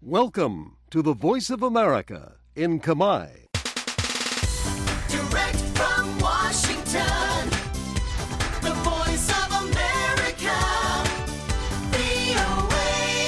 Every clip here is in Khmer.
Welcome to the Voice of America in Khmer. Direct from Washington, the Voice of America, VOA.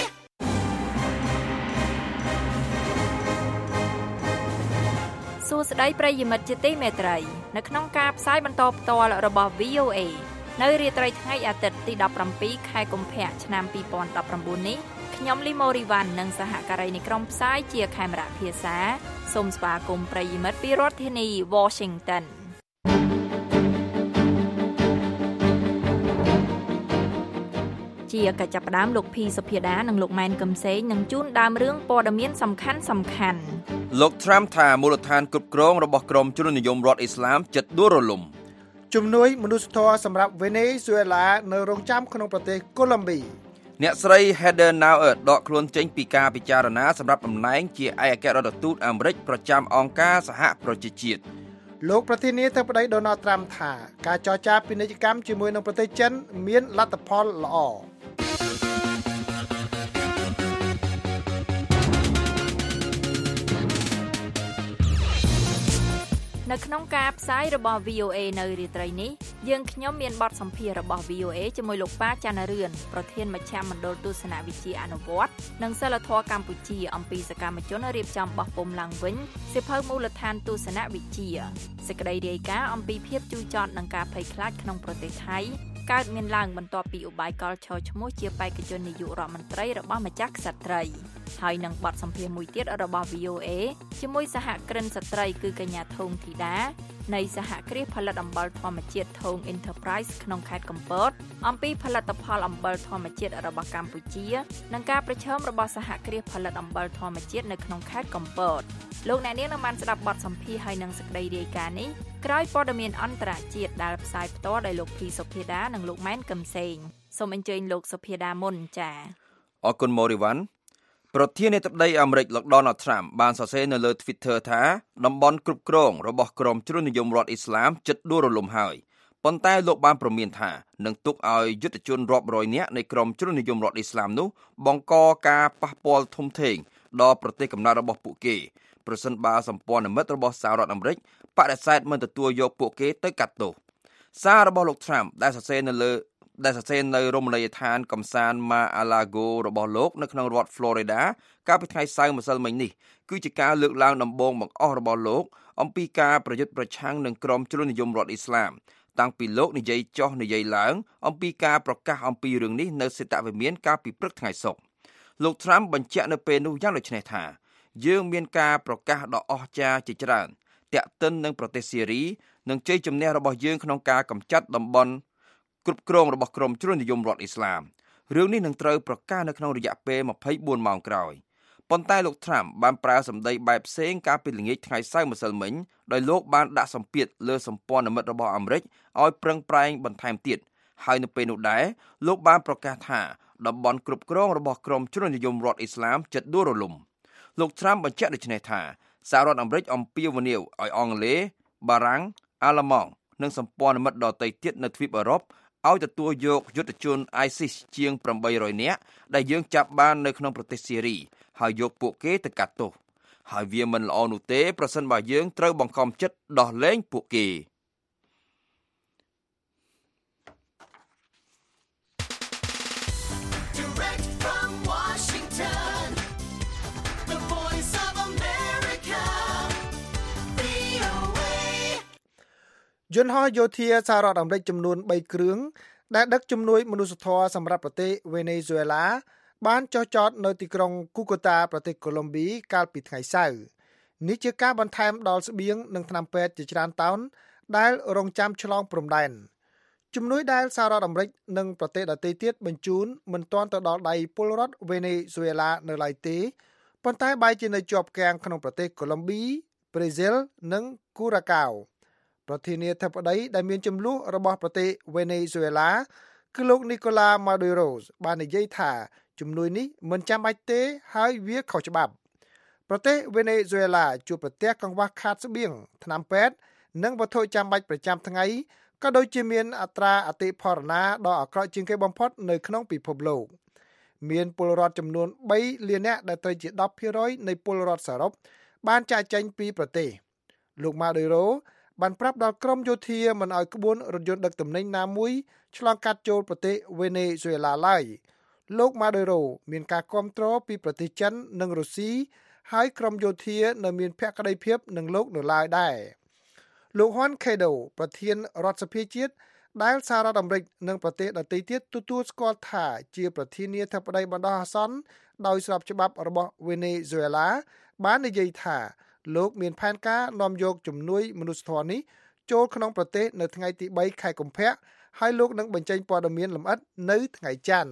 សួស្តីប្រិយមិត្តជាទីមេត្រីនៅក្នុងការផ្សាយបន្តផ្ទាល់របស់ VOA នៅរាត្រីថ្ងៃអាទិត្យទី17ខែកុម្ភៈឆ្នាំ2019នេះខ្ញុំលីម៉ូរីវ៉ាន់និងសហការីនៃក្រុមផ្សាយជាខេមរៈភាសាសូមស្វាគមន៍ប្រិយមិត្តពីរដ្ឋធានី Washington ជាកិច្ចចាប់ផ្ដើមលោកភីសុភាដានិងលោកម៉ែនកឹមសេងនឹងជូនដើមរឿងព័ត៌មានសំខាន់លោក Trump ថាមូលដ្ឋានគ្រប់គ្រងរបស់ក្រុមជននិយមរដ្ឋអ៊ីស្លាមជិតដួលរលំជំនួយមនុស្សធម៌សម្រាប់វេណេស៊ុយអេឡានៅរងចាំក្នុងប្រទេសកូឡុំប៊ីអ្នកស្រី Heather Nauert ដកខ្លួនចេញពីការពិចារណាសម្រាប់តំណែងជាឯកអគ្គរដ្ឋទូតអាមេរិកប្រចាំអង្គការសហប្រជាជាតិលោកប្រធានាធិបតី Donald Trump ថាការចរចាពាណិជ្ជកម្មជាមួយនឹងប្រទេសចិនមានលទ្ធផលល្អនៅក្នុងការផ្សាយរបស់ VOA នៅរាត្រីនេះយើងខ្ញុំមានបទសម្ភាសន៍របស់ VOA ជាមួយលោកប៉ាច័ន្ទរឿនប្រធានមជ្ឈមណ្ឌលទស្សនវិជ្ជាអនុវត្តនិងសិលធម៌កម្ពុជាអំពីសកម្មជនរៀបចំបោះពុម្ពឡើងវិញសៀវភៅមូលដ្ឋានទស្សនវិជ្ជាសេចក្តីរាយការណ៍អំពីភាពជូរចត់និងការភ័យខ្លាចក្នុងប្រទេសថៃកើតមានឡើងបន្ទាប់ពីឧបាយកលឈរឈ្មោះជាបេក្ខជននាយករដ្ឋមន្ត្រីរបស់ម្ចាស់ក្សត្រីហើយនឹងបទសម្ភាសន៍មួយទៀតរបស់ VOA ជាមួយសហគ្រិនស្ត្រីគឺកញ្ញាធងធីតានៃសហគ្រាសផលិតអំបិលធម្មជាតិធង Enterprise ក្នុងខេត្តកំពតអំពីផលិតផលអំបិលធម្មជាតិរបស់កម្ពុជានិងការប្រឈមរបស់សហគ្រាសផលិតអំបិលធម្មជាតិនៅក្នុងខេត្តកំពតលោកអ្នកនាងនឹងបានស្ដាប់បទសម្ភាសន៍ហើយនឹងសេចក្តីរាយការណ៍នេះក្រោយព័ត៌មានអន្តរជាតិដែលផ្សាយផ្ទាល់ដោយលោកភីសុភាដានិងលោកម៉ែនកឹមសេងសូមអញ្ជើញលោកសុភាដាមុនចា៎អរគុណម៉ូរីវ៉ាន់ប្រធានាធិបតីអាមេរិកលោក Donald Trump បានសរសេរនៅលើ Twitter ថាតំបន់គ្រប់គ្រងរបស់ក្រុមជននិយមរដ្ឋអ៊ីស្លាមជិតដួលរលំហើយប៉ុន្តែលោកបានព្រមានថានឹងទុកឲ្យយុទ្ធជនរាប់រយនាក់នៃក្រុមជននិយមរដ្ឋអ៊ីស្លាមនោះបង្កការប៉ះពាល់ធំធេងដល់ប្រទេសកំណើតរបស់ពួកគេប្រសិនបើសម្ព័ន្ធមិត្តរបស់សហរដ្ឋអាមេរិកបដិសេធមិនទទួលយកពួកគេទៅកាត់ទោសសាររបស់លោក Trump ដែលសរសេរនៅរមណីយដ្ឋានកំសាន្ត Mar-a-Lago របស់លោកនៅក្នុងរដ្ឋ Florida កាលពីថ្ងៃសៅរ៍ម្សិលមិញនេះគឺជាការលើកឡើងដំបូងបង្អស់របស់លោកអំពីការប្រយុទ្ធប្រឆាំងនឹងក្រុមជននិយមរដ្ឋអ៊ីស្លាមតាំងពីលោកនិយាយចុះនិយាយឡើងអំពីការប្រកាសអំពីរឿងនេះនៅសេតវិមានកាលពីព្រឹកថ្ងៃសុក្រលោក Trump បញ្ជាក់នៅពេលនោះយ៉ាងដូចនេះថាយើងមានការប្រកាសដ៏អស្ចារ្យជាច្រើនទាក់ទិននឹងប្រទេសសេរីនិងជ័យជំនះរបស់យើងក្នុងការកម្ចាត់តំបន់គ្រប់គ្រងរបស់ក្រុមជននិយមរដ្ឋអ៊ីស្លាមរឿងនេះនឹងត្រូវប្រកាសនៅក្នុងរយៈពេល24ម៉ោងក្រោយប៉ុន្តែលោក Trump បានប្រើសម្ដីបែបផ្សេងកាលពីល្ងាចថ្ងៃសៅរ៍ម្សិលមិញដោយលោកបានដាក់សម្ពាធលើសម្ព័ន្ធមិត្តរបស់អាមេរិកឲ្យប្រឹងប្រែងបន្ថែមទៀតហើយនៅពេលនោះដែរលោកបានប្រកាសថាតំបន់គ្រប់គ្រងរបស់ក្រុមជននិយមរដ្ឋអ៊ីស្លាមជិតដួលរលំលោក Trump បញ្ជាក់ដូចនេះថាសហរដ្ឋអាមេរិកអំពាវនាវឲ្យអង់គ្លេសបារាំងអាល្លឺម៉ង់និងសម្ព័ន្ធមិត្តដទៃទៀតនៅទ្វីបអឺរ៉ុបឲ្យទទួលយកយុទ្ធជន ISIS ជាង800នាក់ដែលយើងចាប់បាននៅក្នុងប្រទេសសេរីហើយយកពួកគេទៅកាត់ទោសហើយវាមិនល្អនោះទេប្រសិនបើយើងត្រូវបង្ខំចិត្តដោះលែងពួកគេយន្តហោះយោធាសហរដ្ឋអាមេរិកចំនួន3គ្រឿងដែលដឹកជំនួយមនុស្សធម៌សម្រាប់ប្រទេសវេណេស៊ុយអេឡាបានចុះចតនៅទីក្រុងគូកូតាប្រទេសកូឡុំប៊ីកាលពីថ្ងៃសៅរ៍នេះជាការបន្ថែមដល់ស្បៀងនិងថ្នាំពេទ្យជាច្រើនតោនដែលរងចាំឆ្លងព្រំដែនជំនួយដែលសហរដ្ឋអាមេរិកនិងប្រទេសដទៃទៀតបញ្ជូនមិនទាន់ទៅដល់ដៃពលរដ្ឋវេណេស៊ុយអេឡានៅឡើយទេប៉ុន្តែបែរជានៅជាប់គាំងក្នុងប្រទេសកូឡុំប៊ីប្រេស៊ីលនិងគូរ៉ាកាវប្រធានាធិបតីដែលមានចំនួនរបស់ប្រទេសវេណេស៊ុយអេឡាគឺលោកនីកូឡាម៉ាឌូរ៉ូបាននិយាយថាជំនួយនេះមិនចាំបាច់ទេហើយវាខុសច្បាប់ប្រទេសវេណេស៊ុយអេឡាជួបប្រទះកង្វះខាតស្បៀងថ្នាំពេទ្យនិងវត្ថុចាំបាច់ប្រចាំថ្ងៃក៏ដូចជាមានអត្រាអតិផរណាដ៏អាក្រក់ជាងគេបំផុតនៅក្នុងពិភពលោកមានពលរដ្ឋចំនួន3លាននាក់ដែលត្រូវជា 10% នៃពលរដ្ឋសរុបបានចាកចេញពីប្រទេសលោក Maduro បានប្រាប់ដល់ក្រុមយោធាមិនឲ្យក្បួនរថយន្តដឹកទំនិញណាមួយឆ្លងកាត់ចូលប្រទេសវេណេស៊ុយអេឡាឡើយលោក Maduro មានការគាំទ្រពីប្រទេសចិននិងរុស្ស៊ីហើយក្រុមយោធានៅមានភក្ដីភាពនឹងលោកនៅឡើយដែរលោក Juan Guaido ប្រធានរដ្ឋសភាជាតិដែលសហរដ្ឋអាមេរិកនិងប្រទេសដទៃទៀតទទួលស្គាល់ថាជាប្រធានាធិបតីបណ្ដោះអាសន្នដោយស្របច្បាប់របស់វេណេស៊ុយអេឡាបាននិយាយថាលោកមានផែនការនាំយកជំនួយមនុស្សធម៌នេះចូលក្នុងប្រទេសនៅថ្ងៃទី3ខែកុម្ភៈហើយលោកនឹងបញ្ចេញព័ត៌មានលម្អិតនៅថ្ងៃច័ន្ទ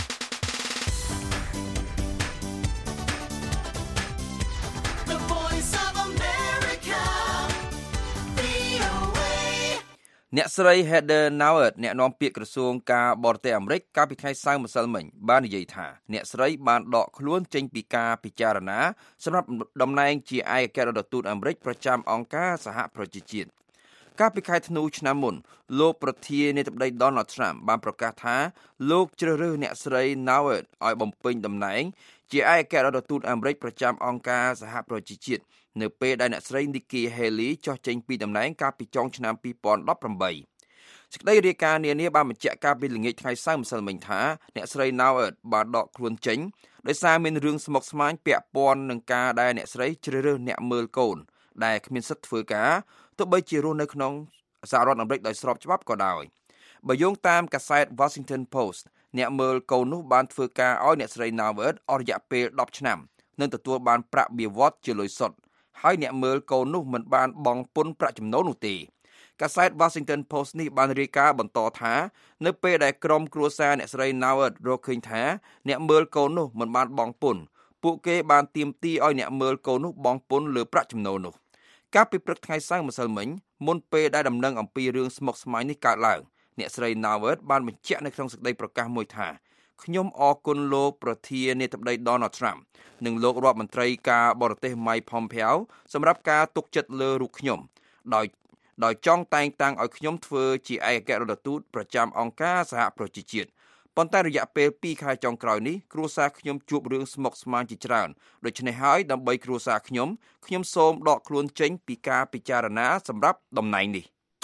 អ្នកស្រី Heather Nauert អ្នកនាំពាក្យក្រសួងការបរទេសអាមេរិកកាលពីថ្ងៃសៅរ៍ម្សិលមិញបាននិយាយថាអ្នកស្រីបានដកខ្លួនចេញពីការពិចារណាសម្រាប់តំណែងជាឯកអគ្គរដ្ឋទូតអាមេរិកប្រចាំអង្គការសហប្រជាជាតិកាលពីខែធ្នូឆ្នាំមុនលោកប្រធានាធិបតី Donald Trump បានប្រកាសថាលោកជ្រើសរើសអ្នកស្រី Nauert ឲ្យបំពេញតំណែងជាឯកអគ្គរដ្ឋទូតអាមេរិកប្រចាំអង្គការសហប្រជាជាតិនៅពេលដែលអ្នកស្រី Nikki Haley ចុះចេញពីតំណែងកាលពីចុងឆ្នាំ2018សេចក្តីរាយការណ៍នានាបានបញ្ជាក់កាលពីល្ងាចថ្ងៃសៅរ៍ម្សិលមិញថាអ្នកស្រី Nauert បានដកខ្លួនចេញដោយសារមានរឿងស្មុគស្មាញពាក់ព័ន្ធនឹងការដែលអ្នកស្រីជ្រើសរើសអ្នកមើលកូនដែលគ្មានសិទ្ធិធ្វើការទោះបីជារស់នៅក្នុងសហរដ្ឋអាមេរិកដោយស្របច្បាប់ក៏ដោយបើយោងតាមកាសែត Washington Post អ្នកមើលកូននោះបានធ្វើការឲ្យអ្នកស្រី Nauert អស់រយៈពេល10ឆ្នាំនិងទទួលបានប្រាក់បៀវត្សជាលុយសុទ្ធហើយអ្នកមើលកូននោះមិនបានបង់ពន្ធប្រាក់ចំណូលនោះទេកាសែត Washington Post នេះបានរាយការណ៍បន្តថានៅពេលដែលក្រុមគ្រួសារអ្នកស្រី Nauert រកឃើញថាអ្នកមើលកូននោះមិនបានបង់ពន្ធពួកគេបានទាមទារឲ្យអ្នកមើលកូននោះបង់ពន្ធលើប្រាក់ចំណូលនោះកាលពីព្រឹកថ្ងៃសៅរ៍ម្សិលមិញមុនពេលដែលដំណឹងអំពីរឿងស្មុគស្មាញនេះកើតឡើងអ្នកស្រី Nauert បានបញ្ជាក់នៅក្នុងសេចក្តីប្រកាសមួយថាខ្ញុំអរគុណលោកប្រធានាធិបតី Donald Trump និងលោករដ្ឋមន្ត្រីការបរទេស Mike Pompeo សម្រាប់ការទុកចិត្តលើរូបខ្ញុំដោយចង់តែងតាំងឲ្យខ្ញុំធ្វើជាឯកអគ្គរដ្ឋទូតប្រចាំអង្គការសហប្រជាជាតិប៉ុន្តែរយៈពេល2ខែចុងក្រោយនេះគ្រួសារខ្ញុំជួបរឿងស្មុគស្មាញជាច្រើនដូច្នេះហើយដើម្បីគ្រួសារខ្ញុំសូមដកខ្លួនចេញពីការពិចារណាសម្រាប់តំណែងនេះ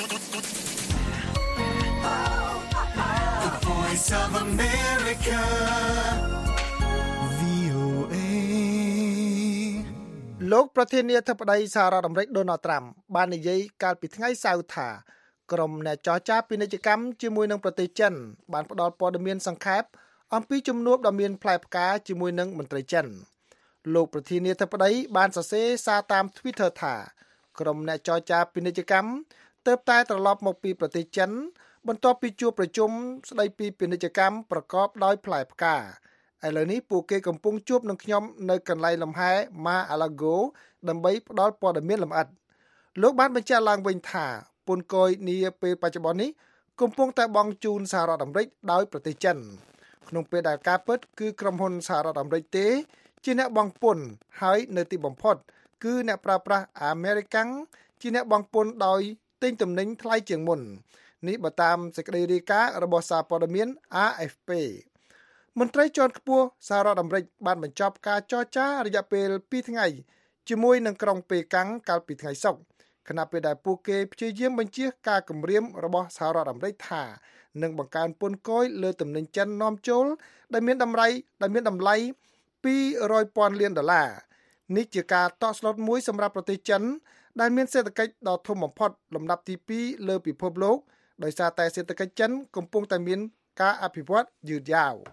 លោកប្រធានាធិបតីសហរដ្ឋអាមេរិក Donald Trump បាននិយាយកាលពីថ្ងៃសៅរ៍ថាក្រុមអ្នកចរចាពាណិជ្ជកម្មជាមួយនឹងប្រទេសចិនបានផ្ដល់ព័ត៌មានសង្ខេបអំពីជំនួបដ៏មានផ្លែផ្កាជាមួយនឹងមន្ត្រីចិនលោកប្រធានាធិបតីបានសរសេរសារតាម Twitter ថាក្រុមអ្នកចរចាពាណិជ្ជកម្មទើបតែត្រឡប់មកពីប្រទេសចិនបន្ទាប់ពីជួបប្រជុំស្ដីពីពាណិជ្ជកម្មប្រកបដោយផ្លែផ្កាឥឡូវនេះពួកគេកំពុងជួបនឹងខ្ញុំនៅកន្លែងលំហែ Mar-a-Lago ដើម្បីផ្ដល់ព័ត៌មានលម្អិតលោកបានបញ្ជាក់ឡើងវិញថាពន្ធគយនាពេលបច្ចុប្បន្ននេះកំពុងតែបង់ជូនសហរដ្ឋអាមេរិកដោយប្រទេសចិនក្នុងពេលដែលការពិតគឺក្រុមហ៊ុនសហរដ្ឋអាមេរិកទេជាអ្នកបង់ពន្ធហើយនៅទីបំផុតគឺអ្នកប្រើប្រាស់អាមេរិកាំងជាអ្នកបង់ពន្ធដោយទិញទំនិញថ្លៃជាងមុននេះបើតាមសេចក្តីរាយការណ៍របស់សារព័ត៌មាន AFP មន្ត្រីជាន់ខ្ពស់សហរដ្ឋអាមេរិកបានបញ្ចប់ការចរចារយៈពេល2ថ្ងៃជាមួយនឹងក្រុងប៉េកាំងកាលពីថ្ងៃសុក្រខណៈពេលដែលពួកគេព្យាយាមបញ្ជៀសការគំរាមរបស់សហរដ្ឋអាមេរិកថានឹងបង្កើនពន្ធគយលើទំនិញចិននាំចូលដែលមានតម្លៃ$200,000 លាននេះជាការតក់ស្លុតមួយសម្រាប់ប្រទេសចិនដែលមានសេដ្ឋកិច្ចដ៏ធំបំផុតលំដាប់ទី2លើពិភពលោកដោយសារតែសេដ្ឋកិច្ចចិនកំពុងតែមានការអភិវឌ្ឍយឺតយ៉ាវ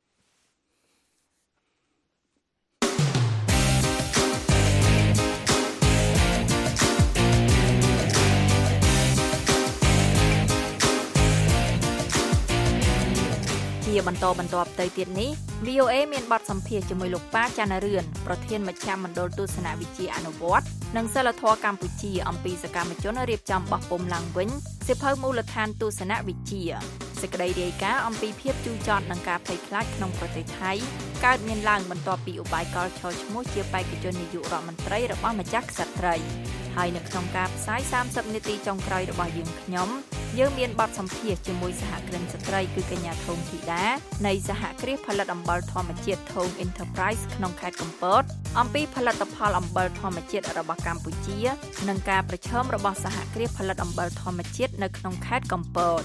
ជាបន្តទៅទៀតនេះ VOA មានបទសម្ភាសន៍ជាមួយលោកប៉ាចាន់រឿនប្រធានមជ្ឈមណ្ឌលទស្សនវិជ្ជាអនុវត្តនិងសិលធម៌កម្ពុជាអំពីសកម្មជនរៀបចំបោះពុម្ពឡើងវិញសៀវភៅមូលដ្ឋានទស្សនវិជ្ជាសេចក្តីរាយការណ៍អំពីភាពជូរចត់និងការភ័យខ្លាចក្នុងប្រទេសថៃកើតមានឡើងបន្ទាប់ពីឧបាយកលឆោឈ្មោះជាបេក្ខជននាយករដ្ឋមន្ត្រីរបស់ម្ចាស់ក្សត្រីហើយនៅក្នុងការផ្សាយ30នាទីចុងក្រោយរបស់យើងខ្ញុំយើងមានបទសម្ភាសន៍ជាមួយសហគ្រិនស្ត្រីគឺកញ្ញាធំធីតានៃសហគ្រាសផលិតអំបិលធម្មជាតិធំ Enterprise ក្នុងខេត្តកំពតអំពីផលិតផលអំបិលធម្មជាតិរបស់កម្ពុជានិងការប្រឈមរបស់សហគ្រាសផលិតអំបិលធម្មជាតិនៅក្នុងខេត្តកំពត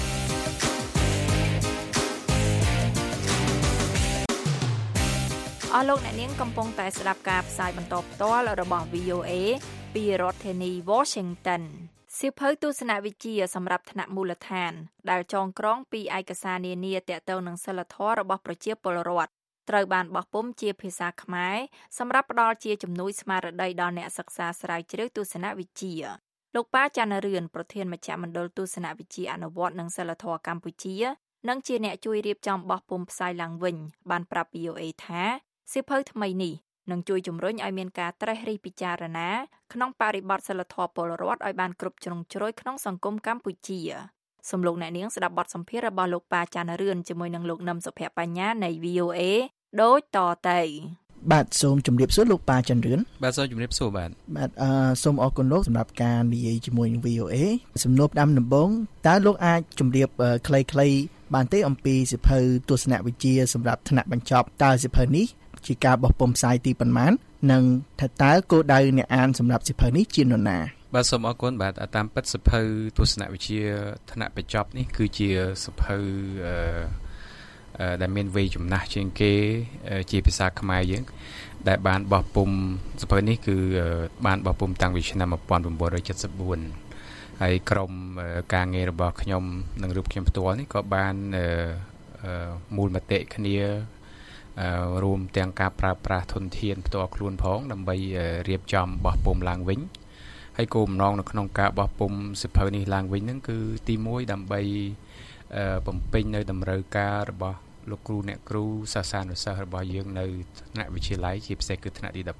អស់លោកអ្នកនាងកំពុងតែស្ដាប់ការផ្សាយបន្តផ្ទាល់របស់ VOA ពីរដ្ឋធានី Washington សៀវភៅទស្សនវិជ្ជាសម្រាប់ថ្នាក់មូលដ្ឋានដែលចងក្រងពីឯកសារនានាទាក់ទងនឹងសីលធម៌របស់ប្រជាពលរដ្ឋត្រូវបានបោះពុម្ពជាភាសាខ្មែរសម្រាប់ផ្ដល់ជាជំនួយស្មារតីដល់អ្នកសិក្សាស្រាវជ្រាវទស្សនវិជ្ជាលោកប៉ាច័ន្ទរឿនប្រធានមជ្ឈមណ្ឌលទស្សនវិជ្ជាអនុវត្តនិងសីលធម៌កម្ពុជានិងជាអ្នកជួយរៀបចំបោះពុម្ពផ្សាយឡើងវិញបានប្រាប់ VOA ថាសៀវភៅថ្មីនេះនឹងជួយជំរុញឲ្យមានការត្រិះរិះពិចារណាក្នុងបរិបទសីលធម៌ពលរដ្ឋឲ្យបានគ្រប់ជ្រុងជ្រោយក្នុងសង្គមកម្ពុជាសូមលោកអ្នកនាងស្ដាប់បទសម្ភាសន៍របស់លោកប៉ាច័ន្ទរឿនជាមួយនឹងលោកនឹមសុភ័ក្របញ្ញានៃ VOA ដូចតទៅបាទសូមជម្រាបសួរលោកប៉ាច័ន្ទរឿនបាទសូមជម្រាបសួរបាទសូមអរគុណលោកសម្រាប់ការនិយាយជាមួយនឹង VOA សំណួរផ្ដាំដំបូងតើលោកអាចជម្រាបខ្លីៗបានទេអំពីសៀវភៅទស្សនវិជ្ជាសម្រាប់ថ្នាក់បញ្ចប់តើសៀវភៅនេះជាការបោះពុម្ពផ្សាយទីប៉ុន្មាននិងថាតើគោលដៅអ្នកអានសម្រាប់សៀវភៅនេះជានរណាបាទសូមអរគុណបាទតាមពិតសៀវភៅទស្សនវិជ្ជាថ្នាក់បញ្ចប់នេះគឺជាសៀវភៅដែលមានវ័យចំណាស់ជាងគេជាភាសាខ្មែរយើងដែលបានបោះពុម្ពសៀវភៅនេះគឺបានបោះពុម្ពតាំងពីឆ្នាំ1974ហើយក្រុមការងាររបស់ខ្ញុំនិងរូបខ្ញុំផ្ទាល់នេះក៏បានមូលមតិគ្នារួមទាំងការប្រើប្រាស់ធនធានផ្ទាល់ខ្លួនផងដើម្បីរៀបចំបោះពុម្ពឡើងវិញហើយគោលបំណងនៅក្នុងការបោះពុម្ពសៀវភៅនេះឡើងវិញហ្នឹងគឺទី1ដើម្បីបំពេញនៅតម្រូវការរបស់លោកគ្រូអ្នកគ្រូសាស្ត្រានុសិស្សរបស់យើងនៅថ្នាក់វិទ្យាល័យជាពិសេសគឺថ្នាក់ទី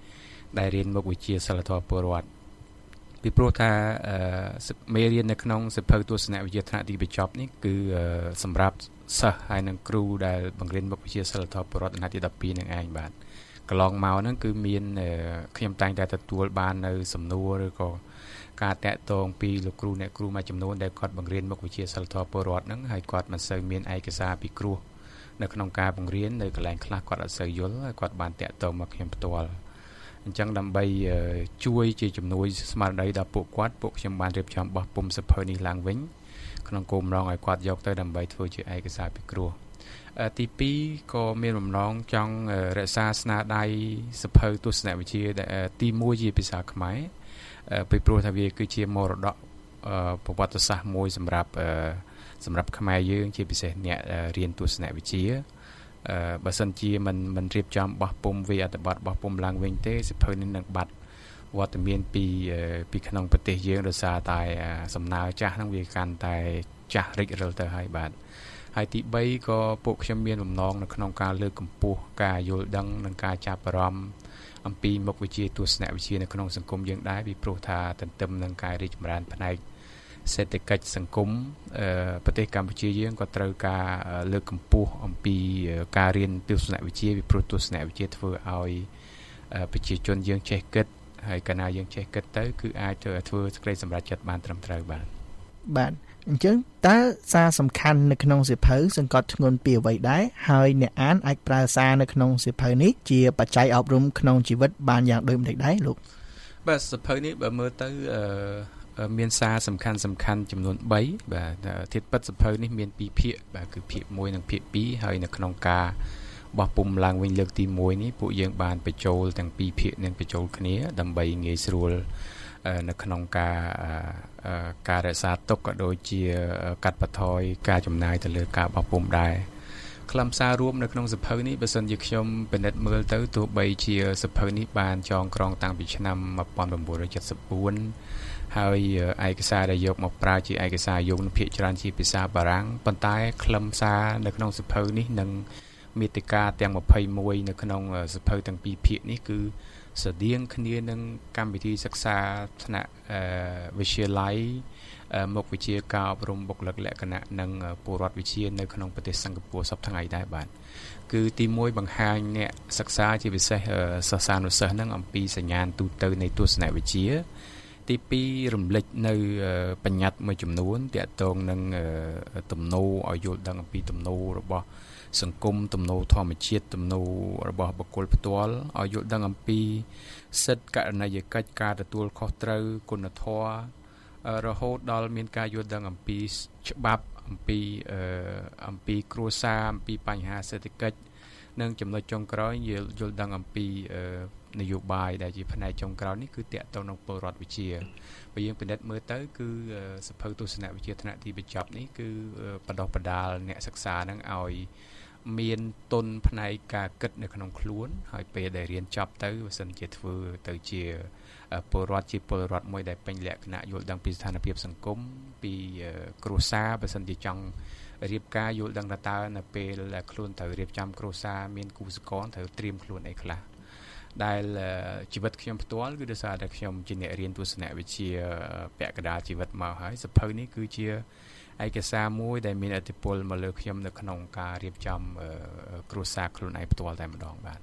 12ដែលរៀនមុខវិជ្ជាសិលធម៌ពលរដ្ឋពីព្រោះថាមេរៀននៅក្នុងសៀវភៅទស្សនវិជ្ជាថ្នាក់ទីបញ្ចប់នេះគឺសម្រាប់សិស្សហើយនិងគ្រូដែលបង្រៀនមុខវិជ្ជាសិលធម៌ពលរដ្ឋថ្នាក់ទី12នឹងឯងបាទកន្លងមកហ្នឹងគឺមានខ្ញុំតែងតែទទួលបាននៅសំណួរឬក៏ការតាក់ទងពីលោកគ្រូអ្នកគ្រូមួយចំនួនដែលគាត់បង្រៀនមុខវិជ្ជាសិលធម៌ពលរដ្ឋហ្នឹងហើយគាត់មិនសូវមានឯកសារពិគ្រោះនៅក្នុងការបង្រៀននៅកន្លែងខ្លះគាត់អត់សូវយល់ហើយគាត់បានតាក់ទងមកខ្ញុំផ្ទាល់អញ្ចឹងដើម្បីជួយជាជំនួយស្មារតីដល់ពួកខ្ញុំបានរៀបចំបោះពុម្ពសៀវភៅនេះឡើងវិញក្នុងគោលបំណងឲ្យគាត់យកទៅដើម្បីធ្វើជាឯកសារពិគ្រោះទី2ក៏មានបំណងចង់រក្សាស្នាដៃសៀវភៅទស្សនវិជ្ជាទី1ជាភាសាខ្មែរពីព្រោះថាវាគឺជាមរតកប្រវត្តិសាស្ត្រមួយសម្រាប់ខ្មែរយើងជាពិសេសអ្នករៀនទស្សនវិជ្ជាបើសិនជាមិនរៀបចំបោះពុម្ពវាអត្ថបទបោះពុម្ពឡើងវិញទេសៀវភៅនេះនឹងបាត់វត្តមានពីក្នុងប្រទេសយើងដោយសារតែសំណើចាស់ហ្នឹងវាកាន់តែចាស់រិចរិលទៅហើយបាទហើយទី3ក៏ពួកខ្ញុំមានបំណងនៅក្នុងការលើកកម្ពស់ការយល់ដឹងនិងការចាប់អារម្មណ៍អំពីមុខវិជ្ជាទស្សនវិជ្ជានៅក្នុងសង្គមយើងដែរពីព្រោះថាទន្ទឹមនឹងការរីកចម្រើនផ្នែកសេដ្ឋកិច្ចសង្គមប្រទេសកម្ពុជាយើងក៏ត្រូវការលើកកម្ពស់អំពីការរៀនទស្សនវិជ្ជាពីព្រោះទស្សនវិជ្ជាធ្វើឲ្យប្រជាជនយើងចេះគិតហើយកាលណាយើងចេះគិតទៅគឺអាចធ្វើសេចក្តីសម្រេចចិត្តបានត្រឹមត្រូវបាទអញ្ចឹងតើសារសំខាន់នៅក្នុងសៀវភៅសង្កត់ធ្ងន់ពីអ្វីដែរហើយអ្នកអានអាចប្រើសារនៅក្នុងសៀវភៅនេះជាបច្ច័យអប់រំក្នុងជីវិតបានយ៉ាងដូចម្តេចដែរលោកបាទសៀវភៅនេះបើមើលទៅមានសារសំខាន់ចំនួន3បាទធាតុពិតសៀវភៅនេះមាន2ភាគបាទគឺភាគ1និងភាគ2ហើយនៅក្នុងការបោះពុម្ពឡើងវិញលើកទី1នេះពួកយើងបានបញ្ចូលទាំង2ភាគនឹងបញ្ចូលគ្នាដើម្បីងាយស្រួលនៅក្នុងការរក្សាទុកក៏ដូចជាកាត់បន្ថយការចំណាយទៅលើការបោះពុម្ពដែរខ្លឹមសាររួមនៅក្នុងសៀវភៅនេះបើសិនជាខ្ញុំពិនិត្យមើលទៅទោះបីជាសៀវភៅនេះបានចងក្រងតាំងពីឆ្នាំ1974ហើយឯកសារដែលយកមកប្រើជាឯកសារយោងភាគច្រើនជាភាសាបារាំងប៉ុន្តែខ្លឹមសារនៅក្នុងសៀវភៅនេះនិងមាតិកាទាំង21នៅក្នុងសៀវភៅទាំង2ភាគនេះគឺស្តៀងគ្នានឹងកម្មវិធីសិក្សាថ្នាក់វិទ្យាល័យមុខវិជ្ជាការអប់រំបុគ្គលិកលក្ខណៈនិងពលរដ្ឋវិទ្យានៅក្នុងប្រទេសសិង្ហបុរីសប្តាហ៍ថ្ងៃដែរបាទគឺទី1បង្ហាញអ្នកសិក្សាជាពិសេសសិស្សានុសិស្សនឹងអំពីសញ្ញាណទូទៅនៃទស្សនវិជ្ជាទី2រំលេចនៅបញ្ញត្តិមួយចំនួនទាក់ទងនឹងទំនោរឲ្យយល់ដឹងអំពីទំនោររបស់សង្គមទំនោរធម្មជាតិទំនោររបស់បុគ្គលផ្ទាល់ឲ្យយល់ដឹងអំពីសិទ្ធិករណីយកិច្ចការទទួលខុសត្រូវគុណធម៌រហូតដល់មានការយល់ដឹងអំពីច្បាប់អំពីគ្រួសារអំពីបញ្ហាសេដ្ឋកិច្ចនិងចំណុចចុងក្រោយយល់ដឹងអំពីនយោបាយដែលជាផ្នែកចុងក្រោយនេះគឺតាក់ទងនឹងពលរដ្ឋវិជាបើយើងពិនិត្យមើលទៅគឺសភៅទស្សនវិជ្ជាថ្នាក់ទីបញ្ចប់នេះគឺបណ្ដុះបណ្ដាលអ្នកសិក្សានឹងឲ្យមានទុនផ្នែកការគិតនៅក្នុងខ្លួនហើយពេលដែលរៀនចប់ទៅបើសិនជាធ្វើទៅជាពលរដ្ឋមួយដែលពេញលក្ខណៈយល់ដឹងពីស្ថានភាពសង្គមពីគ្រួសារបើសិនជាចង់រៀបការយល់ដឹងថាតើនៅពេលដែលខ្លួនត្រូវរៀបចំគ្រួសារមានគូស្រករត្រូវត្រៀមខ្លួនអីខ្លះដែលជីវិតខ្ញុំផ្ទាល់គឺដោយសារតែខ្ញុំជាអ្នករៀនទស្សនវិជ្ជាពាក់កណ្ដាលជីវិតមកហើយសភៅនេះគឺជាឯកសារមួយដែលមានឥទ្ធិពលមកលើខ្ញុំនៅក្នុងការរៀបចំគ្រួសារខ្លួនឯងផ្ទាល់តែម្ដងបាទ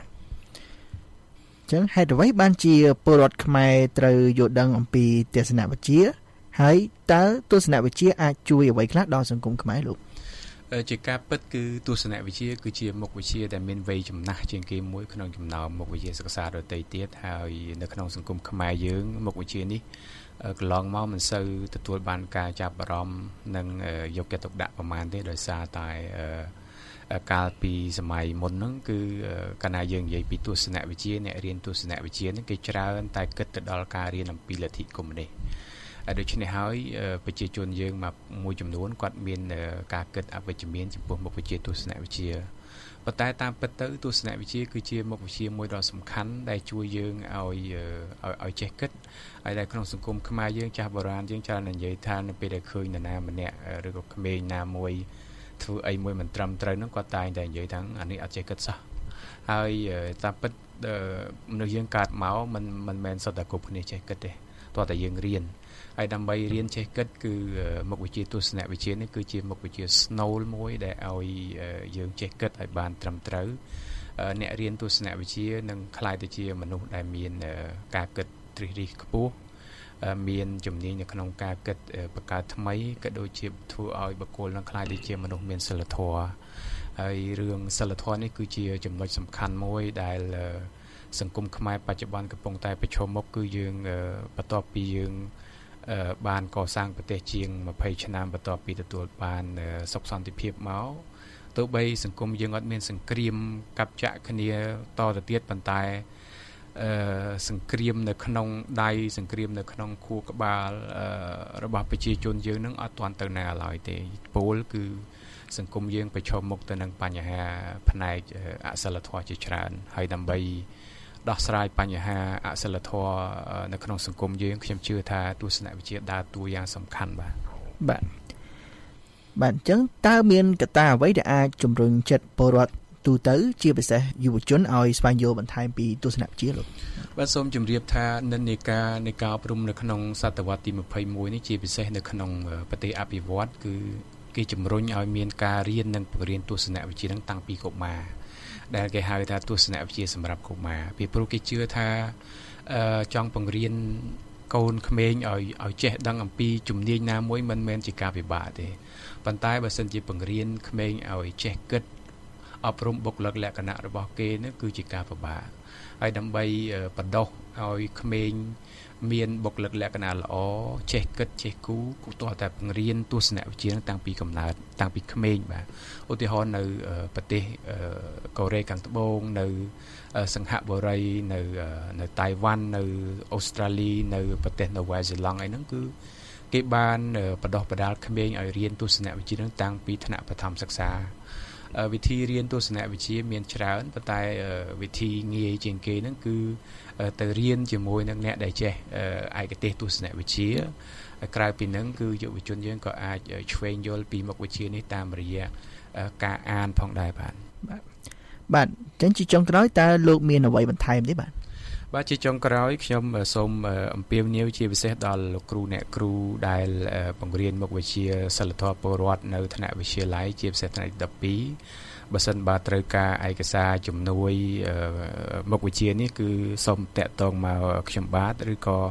ចឹងហេតុអ្វីបានជាពលរដ្ឋខ្មែរត្រូវយល់ដឹងអំពីទស្សនវិជ្ជាហើយតើទស្សនវិជ្ជាអាចជួយអ្វីខ្លះដល់សង្គមខ្មែរលោកជាការពិតគឺទស្សនវិជ្ជាគឺជាមុខវិជ្ជាដែលមានវ័យចំណាស់ជាងគេមួយក្នុងចំណោមមុខវិជ្ជាសិក្សាដទៃទៀតហើយនៅក្នុងសង្គមខ្មែរយើងមុខវិជ្ជានេះកន្លងមកមិនសូវទទួលបានការចាប់អារម្មណ៍និងយកចិត្តទុកដាក់ប្រមាណទេដោយសារតែកាលពីសម័យមុនហ្នឹងគឺកាលណាយើងនិយាយពីទស្សនវិជ្ជាអ្នករៀនទស្សនវិជ្ជាហ្នឹងគេច្រើនតែគិតទៅដល់ការរៀនអំពីលទ្ធិកុម្មុយនីសដូច្នេះហើយប្រជាជនយើងមួយចំនួនគាត់មានការគិតអវិជ្ជមានចំពោះមុខវិជ្ជាទស្សនវិជ្ជាប៉ុន្តែតាមពិតទៅទស្សនវិជ្ជាគឺជាមុខវិជ្ជាមួយដ៏សំខាន់ដែលជួយយើងឲ្យចេះគិតហើយដែលក្នុងសង្គមខ្មែរយើងចាស់បុរាណយើងច្រើននិយាយថានៅពេលដែលឃើញនរណាម្នាក់ឬក៏ក្មេងណាមួយធ្វើអីមួយមិនត្រឹមត្រូវហ្នឹងគាត់តែងតែនិយាយថាអានេះអត់ចេះគិតសោះហើយតាមពិតមនុស្សយើងកើតមកមិនមែនសុទ្ធតែគ្រប់គ្នាចេះគិតទេតោះតែយើងរៀនហើយដើម្បីរៀនចេះគិតគឺមុខវិជ្ជាទស្សនវិជ្ជានេះគឺជាមុខវិជ្ជាស្នូលមួយដែលឲ្យយើងចេះគិតឲ្យបានត្រឹមត្រូវអ្នករៀនទស្សនវិជ្ជានឹងក្លាយទៅជាមនុស្សដែលមានការគិតទ្រិះរិះខ្ពស់មានជំនាញនៅក្នុងការគិតបង្កើតថ្មីក៏ដូចជាធ្វើឲ្យបុគ្គលនឹងក្លាយទៅជាមនុស្សមានសីលធម៌ហើយរឿងសីលធម៌នេះគឺជាចំណុចសំខាន់មួយដែលសង្គមខ្មែរបច្ចុប្បន្នកំពុងតែប្រឈមមុខគឺយើងបន្ទាប់ពីយើងបានកសាងប្រទេសជាង20ឆ្នាំបន្ទាប់ពីទទួលបានសុខសន្តិភាពមកទោះបីសង្គមយើងអត់មានសង្គ្រាមកាប់ចាក់គ្នាតទៅទៀតប៉ុន្តែសង្គ្រាមនៅក្នុងដៃសង្គ្រាមនៅក្នុងខួរក្បាលរបស់ប្រជាជនយើងនឹងអត់ទាន់ទៅណាឡើយទេពលគឺសង្គមយើងប្រឈមមុខទៅនឹងបញ្ហាផ្នែកអសិលធម៌ជាច្រើនហើយដើម្បីដោះស្រាយបញ្ហាអសិលធម៌នៅក្នុងសង្គមយើងខ្ញុំជឿថាទស្សនវិជ្ជាដើរតួយ៉ាងសំខាន់បាទអញ្ចឹងតើមានកត្តាអ្វីដែលអាចជំរុញចិត្តពលរដ្ឋទូទៅជាពិសេសយុវជនឲ្យស្វែងយល់បន្ថែមពីទស្សនវិជ្ជាលោកបាទសូមជម្រាបថានិន្នាការនៃការអប់រំនៅក្នុងសតវត្សទី21នេះជាពិសេសនៅក្នុងប្រទេសអភិវឌ្ឍគឺគេជំរុញឲ្យមានការរៀននិងបង្រៀនទស្សនវិជ្ជានឹងតាំងពីកុមារដែលគេហៅថាទស្សនវិជ្ជាសម្រាប់កុមារពីព្រោះគេជឿថាចង់បង្រៀនកូនក្មេងឲ្យចេះដឹងអំពីជំនាញណាមួយមិនមែនជាការពិបាកទេប៉ុន្តែបើសិនជាបង្រៀនក្មេងឲ្យចេះគិតអប់រំបុគ្គលិកលក្ខណៈរបស់គេនោះគឺជាការពិបាកហើយដើម្បីបណ្ដុះឲ្យក្មេងមានបុគ្គលិកលក្ខណៈល្អចេះគិតចេះគូទាល់តែបង្រៀនទស្សនវិជ្ជាតាំងពីកំណើតតាំងពីក្មេងបាទឧទាហរណ៍នៅប្រទេសកូរ៉េខាងត្បូងនៅសិង្ហបុរីនៅតៃវ៉ាន់នៅអូស្ត្រាលីនៅប្រទេសនូវែលសេឡង់អីហ្នឹងគឺគេបានបណ្ដុះបណ្ដាលក្មេងឲ្យរៀនទស្សនវិជ្ជានឹងតាំងពីថ្នាក់បឋមសិក្សាវិធីរៀនទស្សនវិជ្ជាមានច្រើនប៉ុន្តែវិធីងាយជាងគេហ្នឹងគឺទៅរៀនជាមួយនឹងអ្នកដែលចេះឯកទេសទស្សនវិជ្ជាក្រៅពីហ្នឹងគឺយុវជនយើងក៏អាចឆ្វេងយល់ពីមុខវិជ្ជានេះតាមរយៈការអានផងដែរបាទអញ្ចឹងជាចុងក្រោយតើលោកមានអ្វីបន្ថែមទេបាទជាចុងក្រោយខ្ញុំសូមអំពាវនាវជាពិសេសដល់លោកគ្រូអ្នកគ្រូដែលបង្រៀនមុខវិជ្ជាសិលធម៌ពលរដ្ឋនៅថ្នាក់វិទ្យាល័យជាពិសេសថ្នាក់ទី12បើសិនបើត្រូវការឯកសារជំនួយមុខវិជ្ជានេះគឺសូមតាក់ទងមកខ្ញុំបាទឬក៏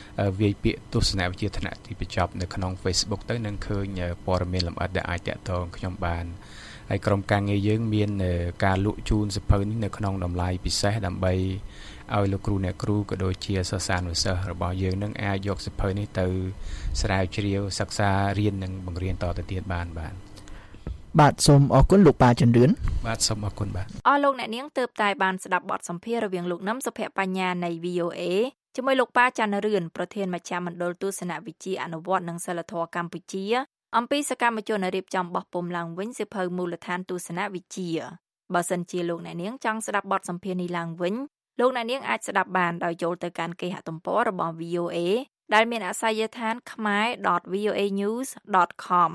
វាយពាក្យទស្សនវិជ្ជាថ្នាក់ទីបញ្ចប់នៅក្នុង Facebook ទៅនឹងឃើញព័ត៌មានលម្អិតដែលអាចតាក់ទងខ្ញុំបានហើយក្រុមការងារយើងមានការលក់ជូនសៀវភៅនេះនៅក្នុងតម្លៃពិសេសដើម្បីឲ្យលោកគ្រូអ្នកគ្រូក៏ដូចជាសិស្សានុសិស្សរបស់យើងនឹងអាចយកសៀវភៅនេះទៅស្រាវជ្រាវសិក្សារៀននិងបង្រៀនតទៅទៀតបានបាទសូមអរគុណលោកប៉ាចន្ទរឿនបាទសូមអរគុណបាទអស់លោកអ្នកនាងទើបតែបានស្ដាប់បទសម្ភាសន៍រវាងលោកនឹមសុភ័ក្របញ្ញានៃ VOA ជាមួយលោកប៉ាចន្ទរឿនប្រធានមជ្ឈមណ្ឌលទស្សនវិជ្ជាអនុវត្តនិងសិលធម៌កម្ពុជាអំពីសកម្មជនរៀបចំបោះពុម្ពឡើងវិញសៀវភៅមូលដ្ឋានទស្សនវិជ្ជាបើសិនជាលោកអ្នកនាងចង់ស្ដាប់បទសម្ភាសន៍នេះឡើងវិញលោកអ្នកនាងអាចស្ដាប់បានដោយចូលទៅកាន់គេហទំព័ររបស់ VOA ដែលមានអាសយដ្ឋាន khmer.voanews.com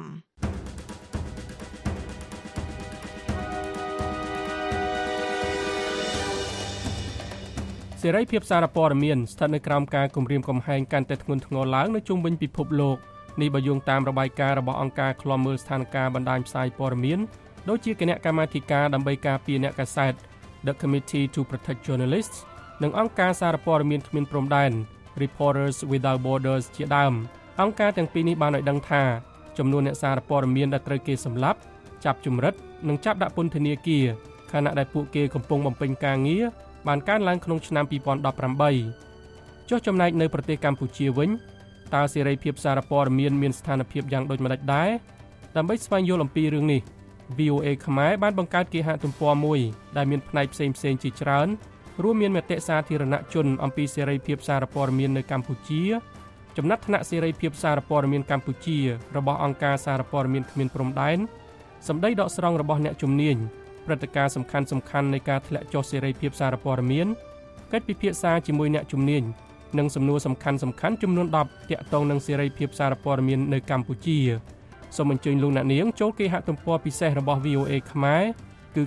សេរីភាពសារព័ត៌មានស្ថិតនៅក្រោមការគំរាមកំហែងកាន់តែធ្ងន់ធ្ងរឡើងនៅជុំវិញពិភពលោកនេះបើយោងតាមរបាយការណ៍របស់អង្គការឃ្លាំមើលស្ថានភាពបណ្ដាញផ្សាយព័ត៌មានដូចជាគណៈកម្មាធិការដើម្បីការពារអ្នកកាសែត The Committee to Protect Journalists និងអង្គការសារព័ត៌មានគ្មានព្រំដែន Reporters Without Borders ជាដើមអង្គការទាំងពីរនេះបានឲ្យដឹងថាចំនួនអ្នកសារព័ត៌មានដែលត្រូវគេសម្លាប់ចាប់ជំរិតនិងចាប់ដាក់ពន្ធនាគារខណៈដែលពួកគេកំពុងបំពេញការងារបានកើនឡើងក្នុងឆ្នាំ2018ចុះចំណែកនៅប្រទេសកម្ពុជាវិញតើសេរីភាពសារព័ត៌មានស្ថានភាពយ៉ាងដូចម្តេចដែរដើម្បីស្វែងយល់អំពីរឿងនេះ VOA ខ្មែរបានបង្កើតគេហទំព័រមួយដែលមានផ្នែកផ្សេងៗជាច្រើនរួមមានមតិសាធារណជនអំពីសេរីភាពសារព័ត៌មាននៅកម្ពុជាចំណាត់ថ្នាក់សេរីភាពសារព័ត៌មានកម្ពុជារបស់អង្គការសារព័ត៌មានគ្មានព្រំដែនសម្ដីដកស្រង់របស់អ្នកជំនាញព្រឹត្តិការណ៍សំខាន់ៗនៃការធ្លាក់ចុះសេរីភាពសារព័ត៌មានកិច្ចពិភាក្សាជាមួយអ្នកជំនាញនិងសំណួរសំខាន់ៗចំនួន10ទាក់ទងនឹងសេរីភាពសារព័ត៌មាននៅកម្ពុជាសូមអញ្ជើញលោកអ្នកនាងចូលគេហទំព័រពិសេសរបស់ VOA ខ្មែរគឺ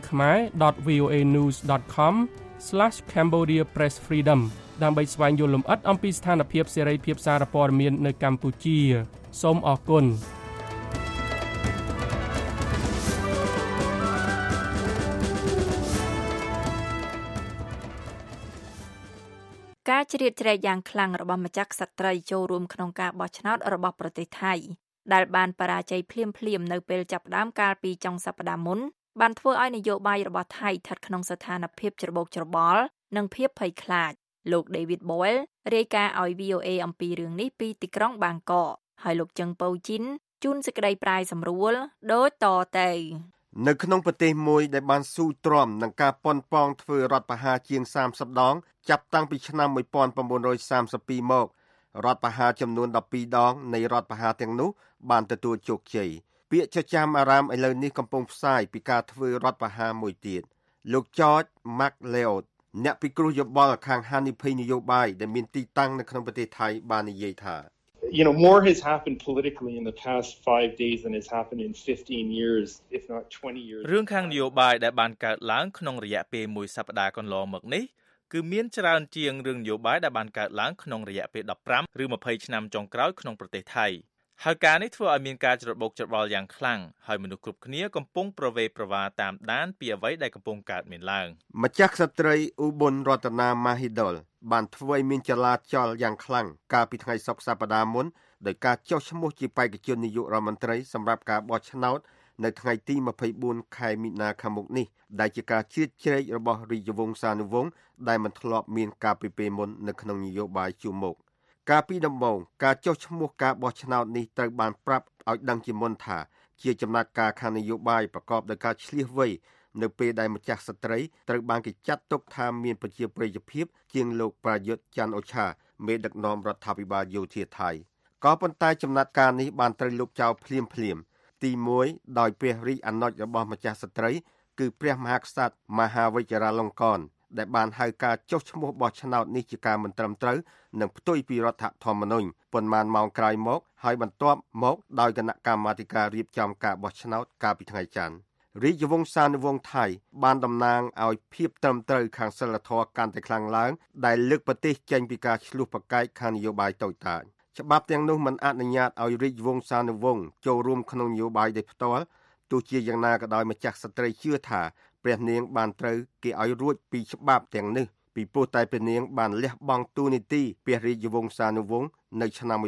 khmer.voanews.com/Cambodia Press Freedom ដើម្បីស្វែងយល់លម្អិតអំពីស្ថានភាពសេរីភាពសារព័ត៌មាននៅកម្ពុជាសូមអរគុណការជ្រៀតជ្រែកយ៉ាងខ្លាំងរបស់ម្ចាស់ក្សត្រីចូលរួមក្នុងការបោះឆ្នោតរបស់ប្រទេសថៃដែលបានបរាជ័យភ្លាមៗនៅពេលចាប់ផ្ដើមកាលពីចុងសប្តាហ៍មុនបានធ្វើឲ្យនយោបាយរបស់ថៃស្ថិតក្នុងស្ថានភាពច្របូកច្របល់និងភាពភ័យខ្លាចលោក David Boyle រាយការណ៍ឲ្យ VOA អំពីរឿងនេះពីទីក្រុងបាងកកហើយលោកជឹងប៉ូជីនជូនសេចក្តីប្រាយសម្រួលដូចតទៅនៅក្នុងប្រទេសមួយដែលបានស៊ូទ្រាំនឹងការប៉ុនប៉ងធ្វើរដ្ឋប្រហារជាង30ដងចាប់តាំងពីឆ្នាំ1932មករដ្ឋប្រហារចំនួន12ដងនៃរដ្ឋប្រហារទាំងនោះបានទទួលជោគជ័យពាក្យចចាមអារ៉ាមឥឡូវនេះកំពុងផ្សាយពីការធ្វើរដ្ឋប្រហារមួយទៀតលោក George MacLeod អ្នកពិគ្រោះយោបល់ខាងហានិភ័យនយោបាយដែលមានទីតាំងនៅក្នុងប្រទេសថៃបាននិយាយថា more has happened politically in the past 5 days than has happened in 15 years if not 20 years រឿងខាងនយោបាយដែលបានកើតឡើងក្នុងរយៈពេលមួយសប្តាហ៍កន្លងមកនេះគឺមានច្រើនជាងរឿងនយោបាយដែលបានកើតឡើងក្នុងរយៈពេល15ឬ20ឆ្នាំចុងក្រោយក្នុងប្រទេសថៃហើយការនេះធ្វើឲ្យមានការច្របូកច្របល់យ៉ាងខ្លាំងហើយមនុស្សគ្រប់គ្នាកំពុងប្រវេប្រវាតាមដានពីអ្វីដែលកំពុងកើតមានឡើងម្ចាស់ក្សត្រីអ៊ូប៊ុនរតនាម៉ាហ៊ីដុលបានធ្វើឲ្យមានចលាចលយ៉ាងខ្លាំងកាលពីថ្ងៃសុក្រសប្តាហ៍មុនដោយការចុះឈ្មោះជាបេក្ខជននាយករដ្ឋមន្ត្រីសម្រាប់ការបោះឆ្នោតនៅថ្ងៃទី24ខែមីនាខាងមុខនេះដែលជាការជ្រៀតជ្រែករបស់រាជវង្សានុវង្សដែលមិនធ្លាប់មានការពីពេលមុននៅក្នុងនយោបាយជួរមុខកាលពីដំបូងការចុះឈ្មោះការបោះឆ្នោតនេះត្រូវបានប្រាប់ឲ្យដឹងជាមុនថាជាចំណាត់ការខាងនយោបាយប្រកបដោយការឆ្លៀសវៃនៅពេលដែលម្ចាស់ស្ត្រីត្រូវបានគេចាត់ទុកថាមានប្រជាប្រិយភាពជាងលោកប្រយុទ្ធច័ន្ទអូឆាមេដឹកនាំរដ្ឋាភិបាលយោធាថៃក៏ប៉ុន្តែចំណាត់ការនេះបានត្រូវលុបចោលភ្លាមទី1ដោយព្រះរាជអាណុចរបស់ម្ចាស់ស្ត្រីគឺព្រះមហាក្សត្រមហាវជ្ជរាលង្កនដែលបានហៅការចុះឈ្មោះបោះឆ្នោតនេះជាការមិនត្រឹមត្រូវនិងផ្ទុយពីរដ្ឋធម្មនុញ្ញប៉ុន្មានម៉ោងក្រោយមកហើយបន្ទាប់មកដោយគណៈកម្មាធិការរៀបចំការបោះឆ្នោតកាលពីថ្ងៃច័ន្ទរាជវង្សានុវង្សថៃបានតំណាងឲ្យភាពត្រឹមត្រូវខាងសិលធម៌កាន់តែខ្លាំងឡើងដែលលើកប្រទេសចេញពីការឆ្លោះប្រកែកខាងនយោបាយតូចតាចច្បាប់ទាំងនោះមិនអនុញ្ញាតឲ្យរាជវង្សានុវង្សចូលរួមក្នុងនយោបាយដោយផ្ទាល់ទោះជាយ៉ាងណាក៏ដោយម្ចាស់ស្ត្រីជឿថាព្រះនាងបានត្រូវគេឲ្យរួចពីច្បាប់ទាំងនេះពីព្រោះតែព្រះនាងបានលះបង់តួនាទីព្រះរាជវង្សានុវង្សនៅឆ្នាំ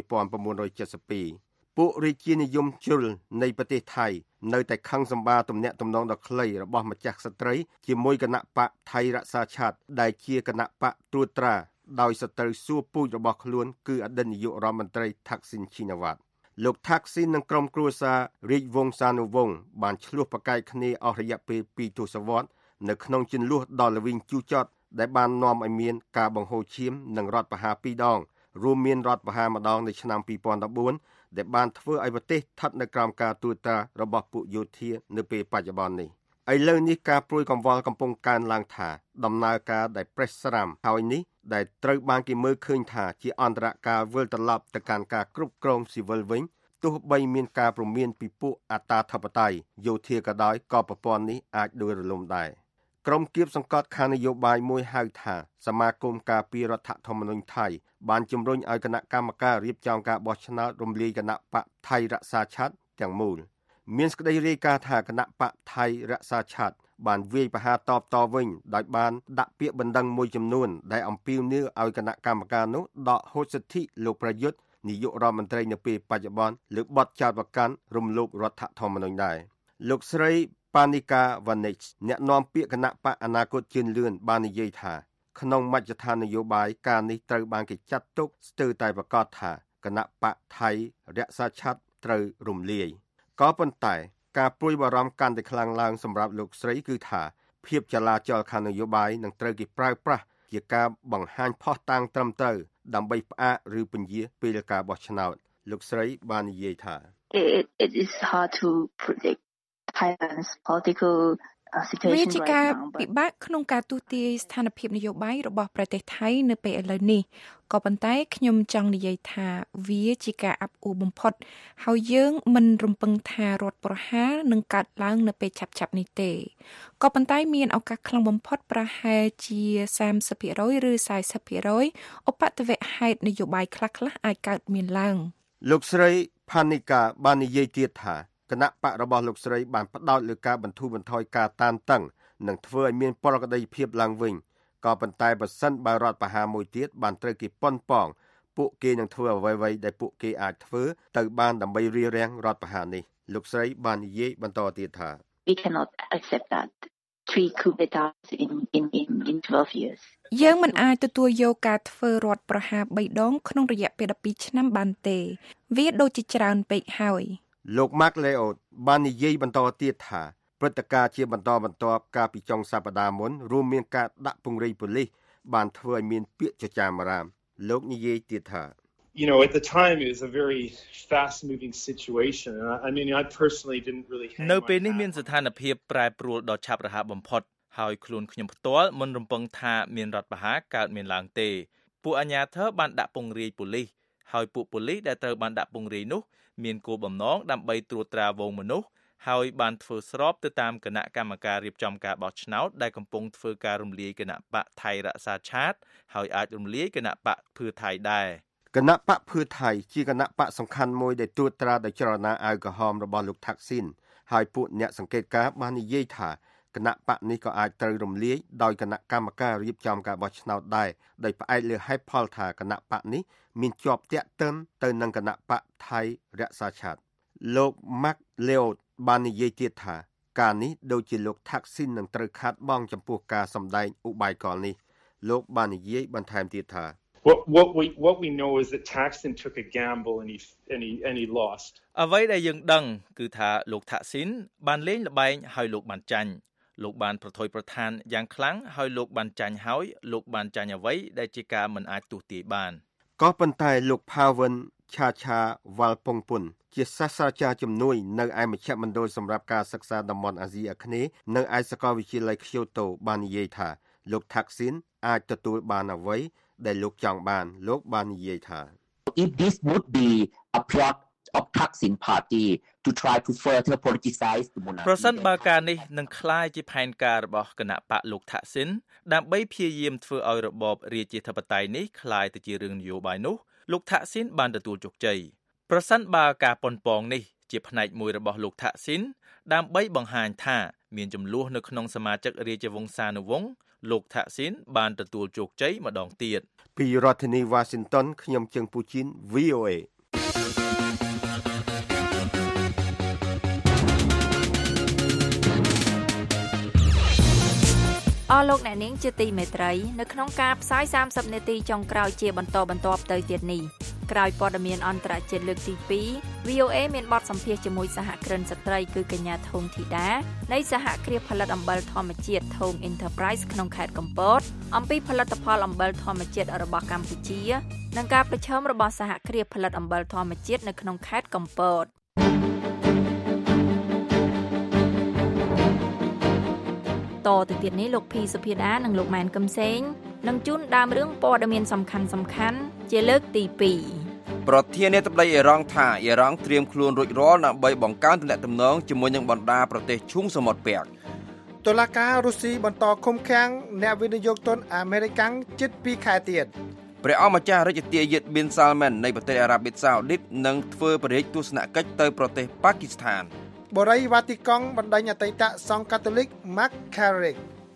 1972ពួករាជានិយមជ្រុលនៃប្រទេសថៃនៅតែខឹងសម្បាទំនាក់ទំនងដ៏ខ្លីរបស់ម្ចាស់ក្សត្រីជាមួយគណៈបកថៃរក្សាឆាតដែលជាគណៈបកត្រួតត្រាដោយសត្រូវសួរពូជរបស់ខ្លួនគឺអតីតនាយករដ្ឋមន្ត្រីថាក់ស៊ីនឈីណាវ៉ាត់លោកថាក់ស៊ីននិងក្រុមគ្រួសាររាជវង្សានុវង្សបានឆ្លោះប្រកែកគ្នាអស់រយៈពេល2ទសវត្សរ៍នៅក្នុងជន្លោះដ៏ល្វីងជូរចត់ដែលបាននាំឲ្យមានការបង្ហូរឈាមនិងរដ្ឋប្រហារ2ដងរួមមានរដ្ឋប្រហារម្ដងនៅឆ្នាំ2014ដែលបានធ្វើឲ្យប្រទេសស្ថិតនៅក្រោមការត្រួតត្រារបស់ពួកយោធានៅពេលបច្ចុប្បន្ននេះឥឡូវនេះការព្រួយកង្វល់កំពុងកើនឡើងថាដំណើរការដែលប្រេះស្រាំហើយនេះដែលត្រូវបានគេមើលឃើញថាជាអន្តរការវិលត្រឡប់ទៅកាន់ការគ្រប់គ្រងស៊ីវិលវិញទោះបីមានការព្រមានពីពួកអត្តាធិបតេយ្យយោធាក៏ដោយក៏ប្រព័ន្ធនេះអាចដួលរលំដែរក្រុមគៀបសង្កត់ខាងនយោបាយមួយហៅថាសមាគមការពាររដ្ឋធម្មនុញ្ញថៃបានជំរុញឲ្យគណៈកម្មការរៀបចំការបោះឆ្នោតរំលាយគណៈបកថៃរក្សាឆាតទាំងមូលមានសេចក្តីរាយការណ៍ថាគណៈបកថៃរក្សាឆាតបានវាយប្រហារតវិញដោយបានដាក់ពាក្យបណ្ដឹងមួយចំនួនដែលអំពាវនាវឲ្យគណៈកម្មការនោះដកហូតសិទ្ធិលោកប្រយុទ្ធនាយករដ្ឋមន្ត្រីនៅពេលបច្ចុប្បន្នលើបទចោទប្រកាន់រំលោភរដ្ឋធម្មនុញ្ញដែរលោកស្រីប៉ានីកាវ៉ានិចអ្នកនាំពាក្យគណៈបកអនាគតជឿនលឿនបាននិយាយថាក្នុងមជ្ឈដ្ឋាននយោបាយការនេះត្រូវបានគេចាត់ទុកស្ទើរតែប្រកាសថាគណៈបកថៃរក្សាឆាតត្រូវរំលាយក៏ប៉ុន្តែការព្រួយបារម្ភកាន់តែខ្លាំងឡើងសម្រាប់លោកស្រីគឺថាភាពចលាចលខាងនយោបាយនឹងត្រូវគេប្រើប្រាស់ជាការបង្ហាញផុសតាងត្រឹមត្រូវដើម្បីផ្អាកឬពន្យាពេលការបោះឆ្នោតលោកស្រីបាននិយាយថា It is hard to predict Thailand's political situation វាជាការពិបាកក្នុងការទូទាយស្ថានភាពនយោបាយរបស់ប្រទេសថៃនៅពេលឥឡូវនេះក៏ប៉ុន្តែខ្ញុំចង់និយាយថាវាជាការអាប់អួរបំផុតហើយយើងមិនរំពឹងថារដ្ឋប្រហារនឹងកើតឡើងនៅពេលឆាប់ៗនេះទេក៏ប៉ុន្តែមានឱកាសខ្លាំងបំផុតប្រហែលជា 30% ឬ 40% ឧបទ្ទវហេតុនយោបាយខ្លះៗអាចកើតមានឡើងលោកស្រីផានីកាបាននិយាយទៀតថាគណៈបករបស់លោកស្រីបានផ្ដោតលើការបន្ធូរបន្ថយការតានតឹងនិងធ្វើឲ្យមានប្រក្រតីភាពឡើងវិញក៏ប៉ុន្តែបើសិនបើរដ្ឋប្រហារមួយទៀតបានត្រូវគេប៉ុនប៉ងពួកគេនឹងធ្វើអ្វីៗដែលពួកគេអាចធ្វើទៅបានដើម្បីរារាំងរដ្ឋប្រហារនេះលោកស្រីបាននិយាយបន្តទៀតថា We cannot accept that 3 coup d'etats in 12 years យើងមិនអាចទទួលយកការធ្វើរដ្ឋប្រហារ3ដងក្នុងរយៈពេល12ឆ្នាំបានទេវាដូចជាច្រើនពេកហើយលោក Mark Leod បាននិយាយបន្តទៀតថាព្រឹត្តិការណ៍ជាបន្តបន្ទាប់កាលពីចុងសប្តាហ៍មុនរួមមានការដាក់ពង្រាយប៉ូលីសបានធ្វើឲ្យមានពាក្យចចាមអារ៉ាមលោកនិយាយទៀតថា You know, at the time it was a very fast-moving situation. I mean, I personally didn't really នៅពេលនេះមានស្ថានភាពប្រែប្រួលដ៏ឆាប់រហ័សបំផុតហើយខ្លួនខ្ញុំផ្ទាល់មិនរំពឹងថាមានរដ្ឋប្រហារកើតមានឡើងទេពួកអាជ្ញាធរបានដាក់ពង្រាយប៉ូលីសហើយពួកប៉ូលីសដែលត្រូវបានដាក់ពង្រាយនោះមានគោលបំណងដើម្បីត្រួតត្រាវងមនុស្សហើយបានធ្វើស្របទៅតាមគណៈកម្មការរៀបចំការបោះឆ្នោតដែលកំពុងធ្វើការរំលាយគណៈបកថៃរក្សាឆាតហើយអាចរំលាយគណៈបកភឿថៃដែរគណៈបកភឿថៃជាគណៈបកសំខាន់មួយដែលត្រួតត្រាដោយចលនាអាវក្រហមរបស់លោកថាក់ស៊ីនហើយពួកអ្នកសង្កេតការណ៍បាននិយាយថាគណៈបកនេះក៏អាចត្រូវរំលាយដោយគណៈកម្មការរៀបចំការបោះឆ្នោតដែរដោយផ្អែកលើហេតុផលថាគណៈបកនេះមានជាប់តាក់ទិនទៅនឹងគណៈបកថៃរក្សាឆាតលោក Mark Leod បាននិយាយទៀតថាការនេះដូចជាលោកថាក់ស៊ីននឹងត្រូវខាតបង់ចំពោះការសម្ដែងឧបាយកលនេះលោកបាននិយាយបន្ថែមទៀតថា What we know is that Thaksin took a gamble and he lost. អ្វីដែលយើងដឹងគឺថាលោកថាក់ស៊ីនបានលេងល្បែងហើយលោកបានចាញ់លោកបានប្រថុយប្រថានយ៉ាងខ្លាំងហើយលោកបានចាញ់ហើយលោកបានចាញ់អ្វីដែលជាការមិនអាចទស្សទាយបានក៏ប៉ុន្តែលោក Pawan Chacha Walpongpun ជាសាស្ត្រាចារ្យជំនួយនៅឯមជ្ឈមណ្ឌលសម្រាប់ការសិក្សាតំបន់អាស៊ីអាគ្នេយ៍នៅឯសាកលវិទ្យាល័យ Kyoto បាននិយាយថាលោកថាក់ស៊ីនអាចទទួលបានអ្វីដែលលោកចង់បានលោកបាននិយាយថា If this would be a plot of Thaksin party to try to further politicize the monarchy ប្រសិនបើការនេះនឹងคล้ายជាផែនការរបស់គណៈបកលោកថាក់ស៊ីនដើម្បីព្យាយាមធ្វើឲ្យរបបរាជាធិបតេយ្យនេះคล้ายទៅជារឿងនយោបាយនោះលោកថាក់ស៊ីនបានទទួលជោគជ័យប្រសិនបើការប៉ុនប៉ងនេះជាផ្នែកមួយរបស់លោកថាក់ស៊ីនដើម្បីបង្ហាញថាមានចំនួននៅក្នុងសមាជិករាជវង្សានុវង្សលោកថាក់ស៊ីនបានទទួលជោគជ័យម្ដងទៀតពីរដ្ឋធានី Washington ខ្ញុំជើងពូជីន VOA អស់លោកអ្នកនាងជាទីមេត្រីនៅក្នុងការផ្សាយ30នាទីចុងក្រោយជាបន្តទៅទៀតនេះក្រោយព័ត៌មានអន្តរជាតិលើកទី2 VOA មានបទសម្ភាសន៍ជាមួយសហគ្រិនស្ត្រីគឺកញ្ញាធុងធីតានៃសហគ្រាសផលិតអំបិលធម្មជាតិធុង Enterprise ក្នុងខេត្តកំពតអំពីផលិតផលអំបិលធម្មជាតិរបស់កម្ពុជានិងការប្រឈមរបស់សហគ្រាសផលិតអំបិលធម្មជាតិនៅក្នុងខេត្តកំពតតទៅទៀតនេះលោកភីសុភាដានិងលោកម៉ែនកឹមសេងនឹងជូនដើមរឿងព័ត៌មានសំខាន់ជាលើកទី2 ប្រធានាធិបតីអ៊ីរ៉ង់ថាអ៊ីរ៉ង់ត្រៀមខ្លួនរួចរាល់ដើម្បីបង្កើនទំនាក់ទំនងជាមួយនឹងបណ្ដាប្រទេសឈូងសមុទ្រពាក់តុលាការរុស្ស៊ីបន្តឃុំឃាំងអ្នកវិនិយោគទុនអាមេរិកជិត2ខែទៀតព្រះអង្គម្ចាស់រាជទាយាទប៊ីនសាល់ម៉ាន់នៃប្រទេសអារ៉ាប៊ីសាអូឌីតនឹងធ្វើព្រះរាជទស្សនកិច្ចទៅប្រទេសប៉ាគីស្ថានបូរីវ៉ាទីកង់បណ្ដេញអតីតសង្ឃកាតូលិក Mark Carrick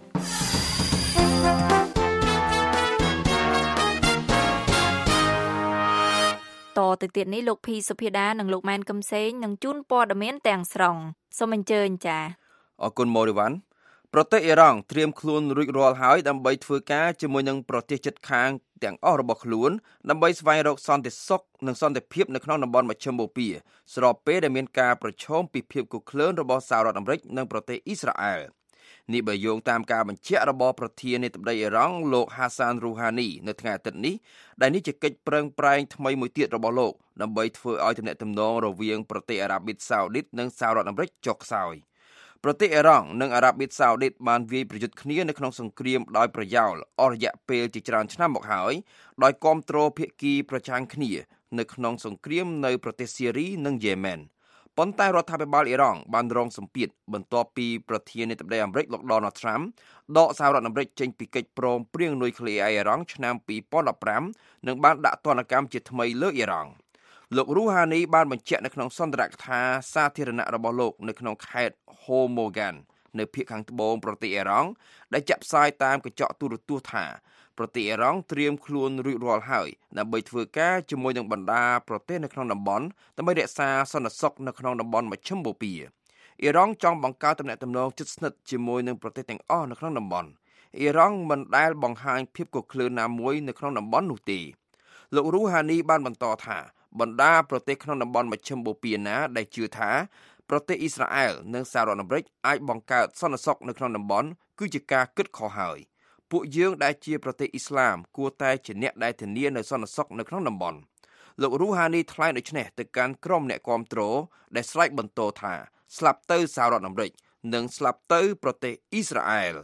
តទៅទៀតនេះលោកភីសុភាដានិងលោកម៉ែនកឹមសេងនឹងជូនព័ត៌មានទាំងស្រុងសូមអញ្ជើញចា៎អរគុណម៉ូរីវ៉ាន់ប្រទេសអ៊ីរ៉ង់ត្រៀមខ្លួនរួចរាល់ហើយដើម្បីធ្វើការជាមួយនឹងប្រទេសជិតខាងទាំងអស់របស់ខ្លួនដើម្បីស្វែងរកសន្តិសុខនិងសន្តិភាពនៅក្នុងតំបន់មជ្ឈមបូព៌ាស្របពេលដែលមានការប្រឈមពីភាពគគ្រឹងរបស់សហរដ្ឋអាមេរិកនិងប្រទេសអ៊ីស្រាអែលនេះបើយោងតាមការបញ្ជាក់របស់ប្រធានាធិបតីអ៊ីរ៉ង់លោកហាសានរូហានីនៅថ្ងៃអាទិត្យនេះដែលនេះជាកិច្ចប្រឹងប្រែងថ្មីមួយទៀតរបស់លោកដើម្បីធ្វើឲ្យទំនាក់ទំនងរវាងប្រទេសអារ៉ាប៊ីសាអូឌីតនិងសហរដ្ឋអាមេរិកចុះខ្សោយប្រទេសអ៊ីរ៉ង់និងអារ៉ាប៊ីសាអូឌីតបានវាយប្រយុទ្ធគ្នានៅក្នុងសង្គ្រាមដោយប្រយោលអស់រយៈពេលជាច្រើនឆ្នាំមកហើយដោយគាំទ្រភាគីប្រឆាំងគ្នានៅក្នុងសង្គ្រាមនៅប្រទេសស៊ីរីនិងយេម៉ែនប៉ុន្តែរដ្ឋាភិបាលអ៊ីរ៉ង់បានរងសម្ពាធបន្ទាប់ពីប្រធានាធិបតីអាមេរិកលោក Donald Trump ដកសហរដ្ឋអាមេរិកចេញពីកិច្ចព្រមព្រៀងនុយក្លេអ៊ែរអ៊ីរ៉ង់ឆ្នាំ2015និងបានដាក់ទណ្ឌកម្មជាថ្មីលើអ៊ីរ៉ង់លោករូហានីបានបញ្ជាក់នៅក្នុងសន្ទរកថាសាធារណៈរបស់លោកនៅក្នុងខេត្ត Homogan នៅភាគខាងត្បូងប្រទេសអ៊ីរ៉ង់ដែលចាក់ផ្សាយតាមកញ្ចក់ទូរទស្សន៍ថាប្រទេសអ៊ីរ៉ង់ត្រៀមខ្លួនរួចរាល់ហើយដើម្បីធ្វើការជាមួយនឹងបណ្ដាប្រទេសនៅក្នុងតំបន់ដើម្បីរក្សាសន្តិសុខនៅក្នុងតំបន់មជ្ឈមបូព៌ាអ៊ីរ៉ង់ចង់បង្កើតទំនាក់ទំនងជិតស្និទ្ធជាមួយនឹងប្រទេសទាំងអស់នៅក្នុងតំបន់អ៊ីរ៉ង់មិនដែលបង្ហាញភាពកក្លឿនណាមួយនៅក្នុងតំបន់នោះទេលោករូហានីបានបន្តថាបណ្ដាប្រទេសក្នុងតំបន់មជ្ឈមបូព៌ាណាដែលជឿថាប្រទេសអ៊ីស្រាអែលនិងសហរដ្ឋអាមេរិកអាចបង្កើតសន្តិសុខនៅក្នុងតំបន់គឺជាការគិតខុសហើយពួកយើងដែលជាប្រទេសអ៊ីស្លាមគួរតែជាអ្នកដែលធានានូវសន្តិសុខនៅក្នុងតំបន់លោករូហានីថ្លែងដូចនេះទៅកាន់ក្រុមអ្នកគាំទ្រដែលស្រែកបន្ទោថាស្លាប់ទៅសហរដ្ឋអាមេរិកនិងស្លាប់ទៅប្រទេសអ៊ីស្រាអែល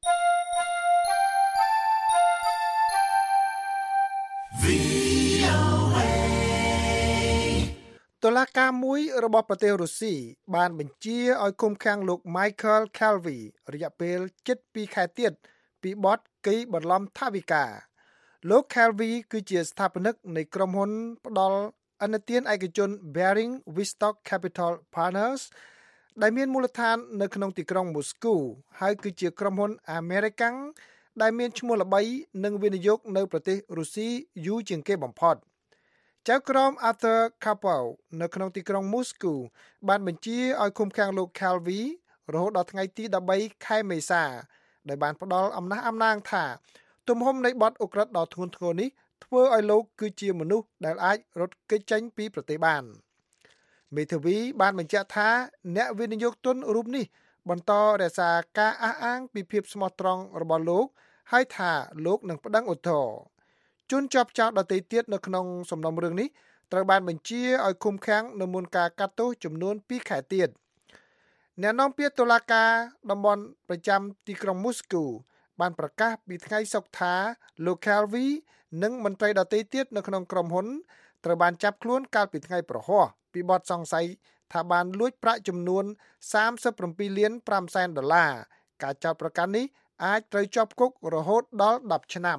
តុលាការមួយរបស់ប្រទេសរុស្ស៊ីបានបញ្ជាឲ្យឃុំឃាំងលោក Michael Calvi រយៈពេលជិត2ខែទៀតពីបទកេងបន្លំថវិកាលោក Calvi គឺជាស្ថាបនិកនៃក្រុមហ៊ុនផ្ដល់ឥណទានឯកជន Baring Vostok Capital Partners ដែលមានមូលដ្ឋាននៅក្នុងទីក្រុងមូស្គូហើយគឺជាក្រុមហ៊ុនអាមេរិកាំងដែលមានឈ្មោះល្បីនិងវិនិយោគនៅប្រទេសរុស្ស៊ីយូរជាងគេបំផុតចៅក្រម Arthur Karpov នៅក្នុងទីក្រុងមូស្គូបានបញ្ជាឲ្យឃុំឃាំងលោក Calvi រហូតដល់ថ្ងៃទី13ខែមេសាដែលបានផ្ដល់អំណះអំណាងថាទំហំនៃបទឧក្រិដ្ឋដ៏ធ្ងន់ធ្ងរនេះធ្វើឲ្យលោកគឺជាមនុស្សដែលអាចរត់គេចចេញពីប្រទេសបានមេធាវីបានបញ្ជាក់ថាអ្នកវិនិយោគទុនរូបនេះបន្តរក្សាការអះអាងពីភាពស្មោះត្រង់របស់លោកហើយថាលោកនឹងប្តឹងឧទ្ធរណ៍ជនជាប់ចោទដទៃទៀតនៅក្នុងសំណុំរឿងនេះត្រូវបានបញ្ជាឲ្យឃុំឃាំងនៅមុនការកាត់ទោសចំនួន2ខែទៀតអ្នកនាំពាក្យតុលាការតំបន់ប្រចាំទីក្រុងមូស្គូបានប្រកាសពីថ្ងៃសុក្រថាលោក Calvi និងមន្ត្រីដទៃទៀតនៅក្នុងក្រុមហ៊ុនត្រូវបានចាប់ខ្លួនកាលពីថ្ងៃប្រហ័សពីបទសង្ស័យថាបានលួចប្រាក់ចំនួន37លាន5សែនដុល្លារការចោទប្រកាន់នេះអាចត្រូវជាប់គុករហូតដល់10ឆ្នាំ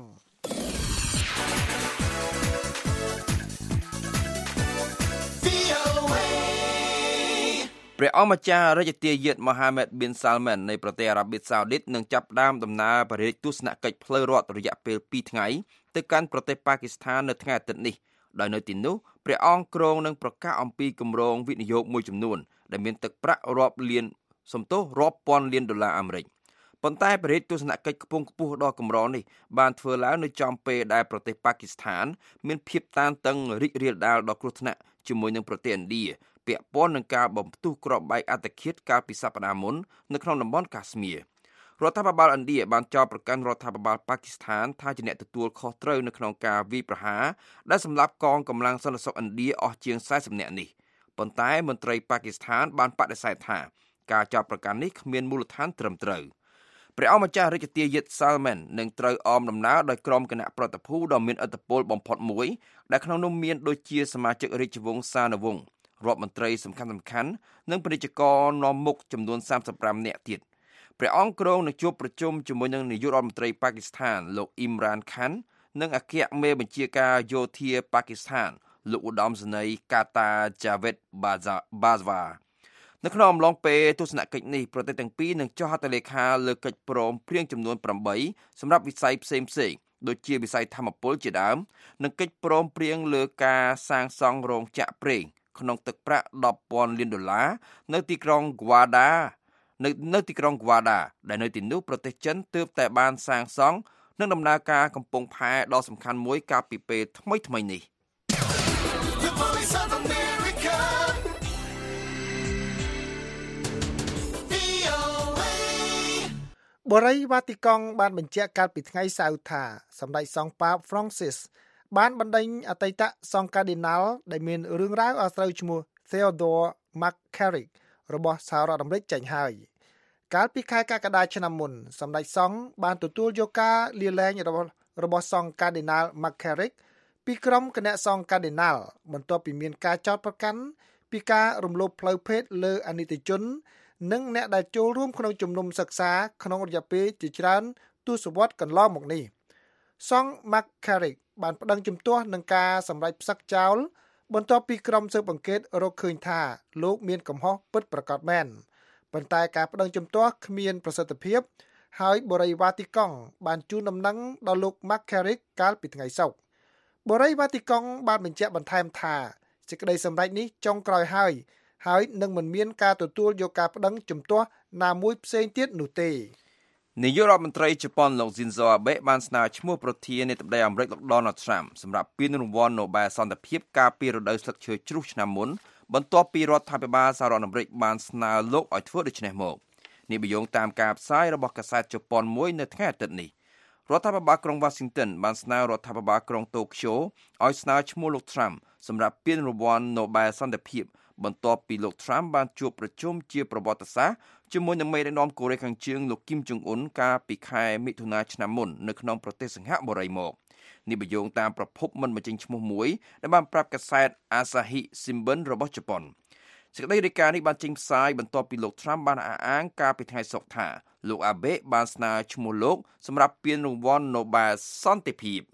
ព្រះអង្គម្ចាស់រាជទាយាទ Mohammed bin Salman នៃប្រទេសអារ៉ាប៊ីសាអូឌីតនឹងចាប់ផ្ដើមដំណើរព្រះរាជទស្សនកិច្ចផ្លូវរដ្ឋរយៈពេល2ថ្ងៃទៅកាន់ប្រទេសប៉ាគីស្ថាននៅថ្ងៃអាទិត្យនេះដោយនៅទីនោះព្រះអង្គគ្រងនឹងប្រកាសអំពីគម្រោងវិនិយោគមួយចំនួនដែលមានទឹកប្រាក់រាប់ពាន់លានដុល្លារអាមេរិកប៉ុន្តែព្រះរាជទស្សនកិច្ចខ្ពង់ខ្ពស់ដ៏កម្រនេះបានធ្វើឡើងនៅចំពេលដែលប្រទេសប៉ាគីស្ថានមានភាពតានតឹងរីករាលដាលដល់គ្រោះថ្នាក់ជាមួយនឹងប្រទេសឥណ្ឌាពាក់ព័ន្ធនឹងការបំផ្ទុះគ្រាប់បែកអត្តឃាតកាលពីសប្តាហ៍មុននៅក្នុងតំបន់កាស្មៀររដ្ឋាភិបាលឥណ្ឌាបានចោទប្រកាន់រដ្ឋាភិបាលប៉ាគីស្ថានថាជាអ្នកទទួលខុសត្រូវនៅក្នុងការវាយប្រហារដែលសម្លាប់កងកម្លាំងសន្តិសុខឥណ្ឌាអស់ជាង40នាក់នេះប៉ុន្តែមន្ត្រីប៉ាគីស្ថានបានបដិសេធថាការចោទប្រកាន់នេះគ្មានមូលដ្ឋានត្រឹមត្រូវព្រះអង្គម្ចាស់រាជទាយាទ Salman នឹងត្រូវអមដំណើរដោយក្រុមគណៈប្រតិភូដ៏មានឥទ្ធិពលបំផុតមួយដែលក្នុងនោះមានដូចជាសមាជិករាជវង្សានុវង្សរដ្ឋមន្ត្រីសំខាន់ៗនិងពាណិជ្ជករនាំមុខចំនួន35នាក់ទៀតព្រះអង្គគ្រងនឹងជួបប្រជុំជាមួយនឹងនាយករដ្ឋមន្ត្រីប៉ាគីស្ថានលោក Imran Khan និងអគ្គមេបញ្ជាការយោធាប៉ាគីស្ថានលោកឧត្តមសេនីយ៍ Kata Javed Bajwa នៅក្នុងអំឡុងពេលទស្សនកិច្ចនេះប្រទេសទាំងពីរនឹងចុះហត្ថលេខាលើកិច្ចព្រមព្រៀងចំនួន8សម្រាប់វិស័យផ្សេងៗដូចជាវិស័យធម្មពលជាដើមនិងកិច្ចព្រមព្រៀងលើការសាងសង់រោងចក្រប្រេងក្នុងទឹកប្រាក់$10,000 លាននៅទីក្រុង Gwadar នៅទីក្រុង Gwadar ដែលនៅទីនោះប្រទេសចិនទើបតែបានសាងសង់និងដំណើរការកំពង់ផែដ៏សំខាន់មួយកាលពីពេលថ្មីនេះបរិយវ៉ាទីកង់បានបញ្ជាក់កាលពីថ្ងៃសៅរ៍ថាសម្ដេចសង្ឃប៉ាប Francis បានបណ្ដេញអតីតសង្ឃកាឌីណាល់ដែលមានរឿងរ៉ាវអាស្រូវឈ្មោះ Theodore McCarrick របស់សហរដ្ឋអាមេរិកចេញហើយកាលពីខែកក្កដាឆ្នាំមុនសម្ដេចសង្ឃបានទទួលយកការលាលែងរបស់សង្ឃកាឌីណាល់ McCarrick ពីក្រុមគណៈសង្ឃកាឌីណាល់បន្ទាប់ពីមានការចោទប្រកាន់ពីការរំលោភផ្លូវភេទលើអនិច្ចជននិងអ្នកដែលចូលរួមក្នុងជំនុំសិក្សាក្នុងរយៈពេលជាច្រើនទសវត្សរ៍កន្លងមកនេះសង្ឃ McCarrick បានប្តឹងជំទាស់នឹងការសម្រេចផ្សឹកចោលបន្ទាប់ពីក្រុមស៊ើបអង្កេតរកឃើញថាលោកមានកំហុសពិតប្រាកដមែនប៉ុន្តែការប្តឹងជំទាស់គ្មានប្រសិទ្ធភាពហើយបរិយវ៉ាទីកង់បានជូនដំណឹងដល់លោក McCarrick កាលពីថ្ងៃសុក្របរិយវ៉ាទីកង់បានបញ្ជាក់បន្ថែមថាសេចក្តីសម្រេចនេះចុងក្រោយហើយនឹងមិនមានការទទួលយកការប្តឹងជំទាស់ណាមួយផ្សេងទៀតនោះទេនាយករដ្ឋមន្ត្រីជប៉ុនលោក Shinzo Abe បានស្នើឈ្មោះប្រធានាធិបតីអាមេរិកលោក Donald Trump សម្រាប់ពានរង្វាន់ Nobel សន្តិភាពកាលពីរដូវស្លឹកឈើជ្រុះឆ្នាំមុនបន្ទាប់ពីរដ្ឋាភិបាលសហរដ្ឋអាមេរិកបានស្នើលោកឲ្យធ្វើដូច្នេះមកនេះបញ្យងតាមការផ្សាយរបស់កាសែតជប៉ុនមួយនៅថ្ងៃអាទិត្យនេះរដ្ឋាភិបាលក្រុង Washington បានស្នើរដ្ឋាភិបាលក្រុង Tokyo ឲ្យស្នើឈ្មោះលោក Trump សម្រាប់ពានរង្វាន់ Nobel សន្តិភាពបន្ទាប់ពីលោក Trump បានជួបប្រជុំជាប្រវត្តិសាស្ត្រជាមួយនឹងមេដឹកនាំកូរ៉េខាងជើងលោក Kim Jong Un កាលពីខែមិថុនាឆ្នាំមុននៅក្នុងប្រទេសសិង្ហបុរីមកនេះបញ្យងតាមប្រភពមិនបញ្ចេញឈ្មោះមួយដែលបានប្រាប់កាសែត Asahi Shimbun របស់ជប៉ុនសេចក្តីរាយការណ៍នេះបានចេញផ្សាយបន្ទាប់ពីលោក Trump បានអះអាងកាលពីថ្ងៃសុក្រថាលោក Abe បានស្នើឈ្មោះលោកសម្រាប់ពានរង្វាន់ Nobel សន្តិភាព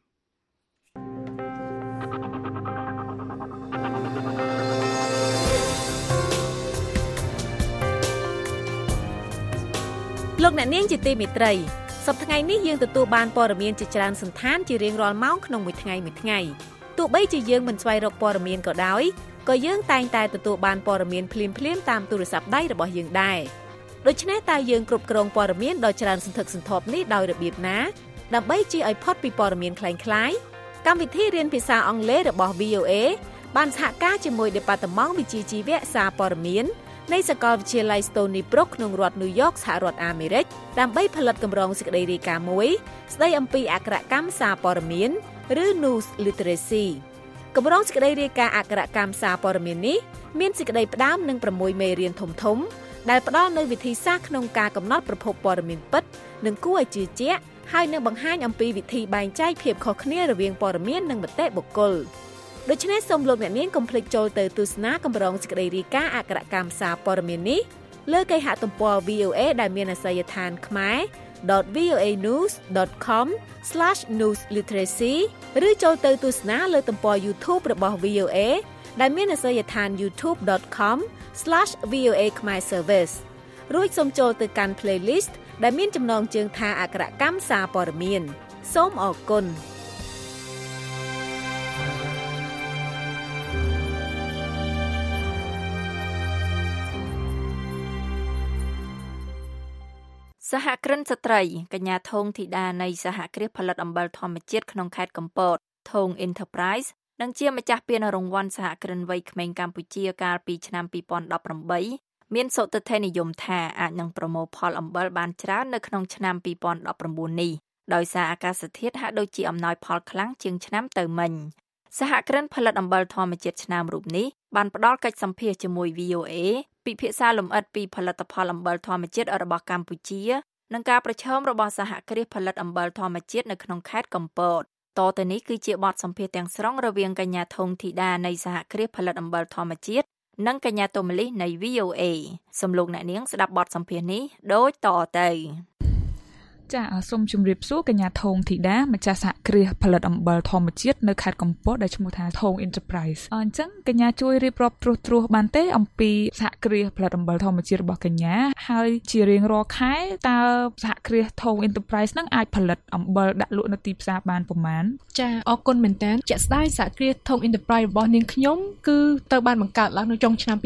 លោកអ្នកនាងជាទីមេត្រីសប្តាហ៍ថ្ងៃនេះយើងទទួលបានព័ត៌មានជាច្រើនសន្តានជារៀងរាល់ម៉ោងក្នុងមួយថ្ងៃទោះបីជាយើងមិនស្វែងរកព័ត៌មានក៏ដោយក៏យើងតែងតែទទួលបានព័ត៌មានភ្លាមៗតាមទូរស័ព្ទដៃរបស់យើងដែរដូច្នេះតើយើងគ្រប់គ្រងព័ត៌មានដ៏ច្រើនសន្ធឹកសន្ធាប់នេះដោយរបៀបណាដើម្បីជៀសឲ្យផុតពីព័ត៌មានคล้ายៗកម្មវិធីរៀនភាសាអង់គ្លេសរបស់ VOA បានសហការជាមួយ Department វិជ្ជាជីវៈសារព័ត៌មាននៃសាកលវិទ្យាល័យ Stony Brook ក្នុងរដ្ឋ New York សហរដ្ឋអាមេរិកដើម្បីផលិតកម្រងសេចក្តីរាយការណ៍មួយស្តីអំពីអក្ខរកម្មសារព័ត៌មានឬ News Literacy កម្រងសេចក្តីរាយការណ៍អក្ខរកម្មសារព័ត៌មាននេះមានសេចក្តីផ្ដើមនឹង6មេរៀនធំៗដែលផ្ដល់នូវវិធីសាស្ត្រក្នុងការកំណត់ប្រភពព័ត៌មានពិតនិងគួរឲ្យជឿជាក់ហើយនឹងបង្ហាញអំពីវិធីបែងចែកភាពខុសគ្នារវាងព័ត៌មាននិងមតិបុគ្គលដូច្នេះសូមលោកអ្នកនាងកុំភ្លេចចូលទៅទស្សនាកម្រងសេចក្តីរាយការណ៍អក្ខរកម្មសារព័ត៌មាននេះលើគេហទំព័រ VOA ដែលមានអាសយដ្ឋានkhmer.voanews.com/newsliteracy ឬចូលទៅទស្សនាលើទំព័រ YouTube របស់ VOA ដែលមានអាសយដ្ឋាន youtube.com/ /VOA Khmer Service រួចសូមចូលទៅកាន់ playlist ដែលមានចំណងជើងថាអក្សរកម្មសារព័ត៌មានសូមអរគុណសហគ្រិនស្ត្រីកញ្ញាធងធីតានៃសហគ្រាសផលិតអំបិលធម្មជាតិក្នុងខេត្តកំពតធង Enterprise និងជាម្ចាស់ពានរង្វាន់សហគ្រិនវ័យក្មេងកម្ពុជាកាលពីឆ្នាំ2018មានសុទិដ្ឋិនិយមថាអាចនឹងប្រមូលផលអំបិលបានច្រើននៅក្នុងឆ្នាំ2019នេះដោយសារអាកាសធាតុហាក់ដូចជាអំណោយផលខ្លាំងជាងឆ្នាំទៅមិញសហគ្រិនផលិតអំបិលធម្មជាតិឆ្នាំរូបនេះបានផ្ដល់កិច្ចសម្ភាសជាមួយ VOA ពិភាក្សាលម្អិតពីផលិតផលអំបិលធម្មជាតិរបស់កម្ពុជានិងការប្រឈមរបស់សហគ្រាសផលិតអំបិលធម្មជាតិនៅក្នុងខេត្តកំពតតទៅនេះគឺជាបទសម្ភាសទាំងស្រុងរវាងកញ្ញាធងធីតានៃសហគ្រាសផលិតអំបិលធម្មជាតិនិងកញ្ញាតូម៉ាលីសនៃ VOA សូមលោកអ្នកនាងស្ដាប់បទសម្ភាសនេះដូចតទៅចាសូមជម្រាបសួរកញ្ញាធងធីតាម្ចាស់សហគ្រាសផលិតអំបិលធម្មជាតិនៅខេត្តកំពតដែលឈ្មោះថាធង Enterprise អញ្ចឹងកញ្ញាជួយរៀបរាប់ត្រួសបានទេអំពីសហគ្រាសផលិតអំបិលធម្មជាតិរបស់កញ្ញាហើយជារៀងរាល់ខែតើសហគ្រាសធង Enterprise នឹងអាចផលិតអំបិលដាក់លក់នៅទីផ្សារបានប្រមាណចាអរគុណមែនតើជាក់ស្ដែងសហគ្រាសធង Enterprise របស់នាងខ្ញុំគឺត្រូវបានបង្កើតឡើងនៅចុងឆ្នាំ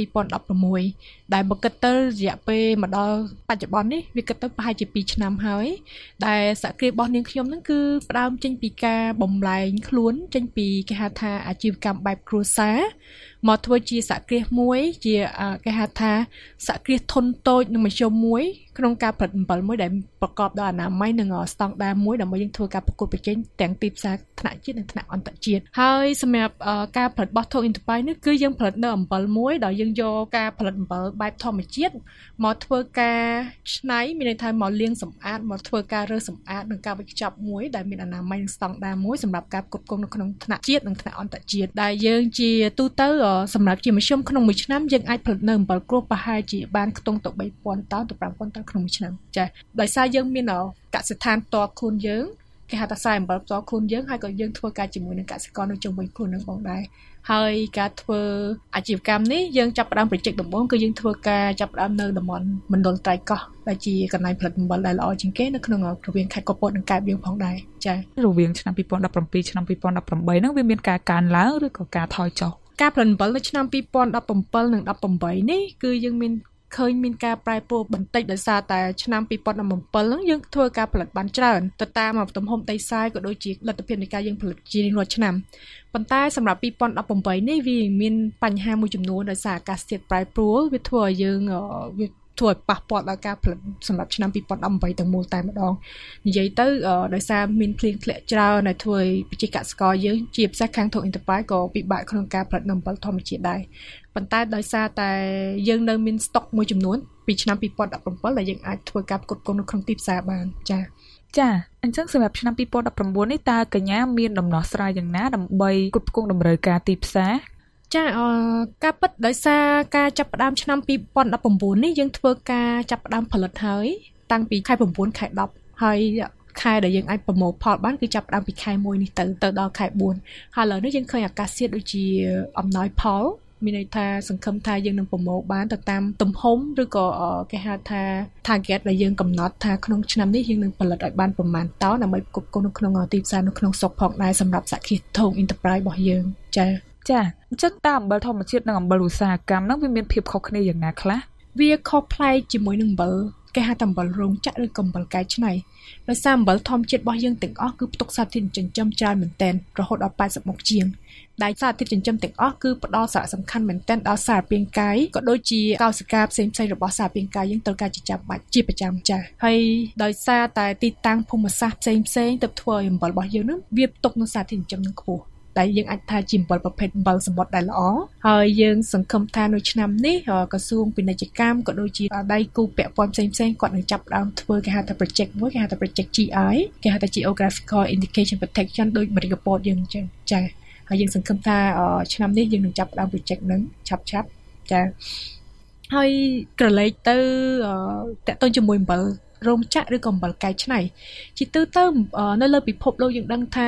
2016ដែលបើគិតទៅរយៈពេលមកដល់បច្ចុប្បន្ននេះវាគិតទៅប្រហែលជា2ឆ្នាំហើយដែលសហគ្រាសរបស់នាងខ្ញុំហ្នឹងគឺផ្ដើមចេញពីការបំលែងខ្លួនចេញពីគេហៅថាអាជីវកម្មបែបគ្រួសារមកធ្វើជាសហគ្រាសមួយជាគេហៅថាសហគ្រាសធុនតូចនិងមធ្យមមួយក្នុងការផលិតអំបិលមួយដែលប្រកបដោយអនាម័យនិងស្តង់ដារមួយដើម្បីយើងធ្វើការប្រកួតប្រជែងទាំងទីផ្សារថ្នាក់ជាតិនិងថ្នាក់អន្តរជាតិហើយសម្រាប់ការផលិតរបស់ Thong Enterprise នេះគឺយើងផលិតនៅអំបិលមួយដោយយើងយកការផលិតអំបិលបែបធម្មជាតិមកធ្វើការច្នៃមានន័យថាមកលាងសម្អាតមកធ្វើការរើសសម្អាតនិងការវេចខ្ចប់មួយដែលមានអនាម័យនិងស្តង់ដារមួយសម្រាប់ការផ្គត់ផ្គង់នៅក្នុងថ្នាក់ជាតិនិងថ្នាក់អន្តរជាតិដែលយើងជាទូទៅសម្រាប់ជាមធ្យមក្នុងមួយឆ្នាំយើងអាចផលិតនៅអំបិលគ្រួសប្រហែលជាបានខ្ទង់ទៅ 3000 តោនទៅ 5000 តោនក្នុងមួយឆ្នាំចាដោយសារយើងមានកសិដ្ឋានផ្ទាល់ខ្លួនយើងគេហៅថាខ្សែអំបិលផ្ទាល់ខ្លួនយើងហើយក៏យើងធ្វើការជាមួយនឹងកសិករនៅជុំវិញខ្លួននឹងផងដែរហើយការធ្វើអាជីវកម្មនេះយើងចាប់ផ្ដើមប្រជែកដំបូងគឺយើងធ្វើការចាប់ផ្ដើមនៅតំបន់មណ្ឌលត្រៃកោះដែលជាកន្លែងផលិតអំបិលដែលល្អជាងគេនៅក្នុងរវាងខេត្តកំពតនិងកែបយើងផងដែរចារវាងឆ្នាំ2017ឆ្នាំ2018ហ្នឹងវាមានការកើនឡើងឬក៏ការថយចុះការផលិតអំបិលនៅឆ្នាំ2017និង18នេះគឺយើងមានឃើញមានការប្រែប្រួលបន្តិចដោយសារតែឆ្នាំ2017ហ្នឹងយើងធ្វើការផលិតបានច្រើនទៅតាមទំហំដីសាយក៏ដូចជាលទ្ធភាពនៃការយើងផលិតជារៀងរាល់ឆ្នាំប៉ុន្តែសម្រាប់2018នេះវាមានបញ្ហាមួយចំនួនដោយសារអាកាសធាតុប្រែប្រួលវាធ្វើឲ្យយើងធ្វើឲ្យប៉ះពាល់ដល់ការផលិតសម្រាប់ឆ្នាំ2018ទាំងមូលតែម្ដងនិយាយទៅដោយសារមានភ្លៀងធ្លាក់ច្រើនហើយធ្វើឲ្យប្រជាកសិករយើងជាពិសេសខាង Thong Enterprise ក៏ពិបាកក្នុងការផលិតអំបិលធម្មជាតិដែរប៉ុន្តែដោយសារតែយើងនៅមានស្តុកមួយចំនួនពីឆ្នាំ2017ដែលយើងអាចធ្វើការផ្គត់ផ្គង់នៅក្នុងទីផ្សារបានចាអញ្ចឹងសម្រាប់ឆ្នាំ2019នេះតើកញ្ញាមានដំណោះស្រាយយ៉ាងណាដើម្បីផ្គត់ផ្គង់តម្រូវការទីផ្សារចាការពិតដោយសារការចាប់ផ្ដើមឆ្នាំ2019នេះយើងធ្វើការចាប់ផ្ដើមផលិតហើយតាំងពីខែ9ខែ10ហើយខែដែលយើងអាចប្រមូលផលបានគឺចាប់ផ្ដើមពីខែ1នេះទៅដល់ខែ4ហើយឥឡូវនេះយើងឃើញអាកាសធាតុដូចជាអំណោយផលមានន័យថាសង្ឃឹមថាយើងនឹងប្រមូលបានទៅតាមទំហំឬក៏គេហៅថា target ដែលយើងកំណត់ថាក្នុងឆ្នាំនេះយើងនឹងផលិតឲ្យបានប្រមាណតោនដើម្បីផ្គត់ផ្គង់នៅក្នុងទីផ្សារនៅក្នុងស្រុកផងដែរសម្រាប់សហគ្រាស Thong Enterprise របស់យើងចាអញ្ចឹងតើអំបិលធម្មជាតិនិងអំបិលឧស្សាហកម្មហ្នឹងវាមានភាពខុសគ្នាយ៉ាងណាខ្លះវាខុសប្លែកជាមួយនឹងអំបិលគេហៅថាអំបិលរោងចក្រឬក៏អំបិលកែច្នៃដោយសារអំបិលធម្មជាតិរបស់យើងទាំងអស់គឺផ្ទុកសារធាតុចិញ្ចឹមច្រើនមែនទែនរហូតដល់80មុខជាងដែលសារធាតុចិញ្ចឹមទាំងអស់គឺផ្ដល់សារៈសំខាន់មែនទែនដល់សារពាង្គកាយក៏ដូចជាកោសិកាផ្សេងៗរបស់សារពាង្គកាយយើងត្រូវការចិញ្ចឹមបាច់ជាប្រចាំចា៎ហើយដោយសារតែទីតាំងភូមិសាស្ត្រផ្សេងៗទៅធ្វើឲ្យអំបិលរបស់យើងនឹងវាផ្ទុកនូវសារធាតុចិញ្ចឹមនឹងខ្ពស់ដែលយើងអាចថាជាអំបិលប្រភេទអំបិលសម្បត្តិដែលល្អហើយយើងសង្ឃឹមថានៅឆ្នាំនេះក្រសួងពាណិជ្ជកម្មក៏ដូចជាដៃគូពាក់ព័ន្ធផ្សេងៗគាត់នឹងចាប់ផ្ដើមធ្វើគេហៅថា project មួយគេហៅថា project GI គេហៅថា Geographical Indication Protection ដូច Medical Report យើងអញ្ចឹងចា៎ហើយយើងសង្ឃឹមថាឆ្នាំនេះយើងនឹងចាប់ផ្ដើម project ហ្នឹងឆាប់ចា៎ហើយក្រឡេកទៅតាក់ទងជាមួយអំបិលរោងចក្រឬក៏អំបិលកែច្នៃជាទូទៅនៅលើពិភពលោកយើងដឹងថា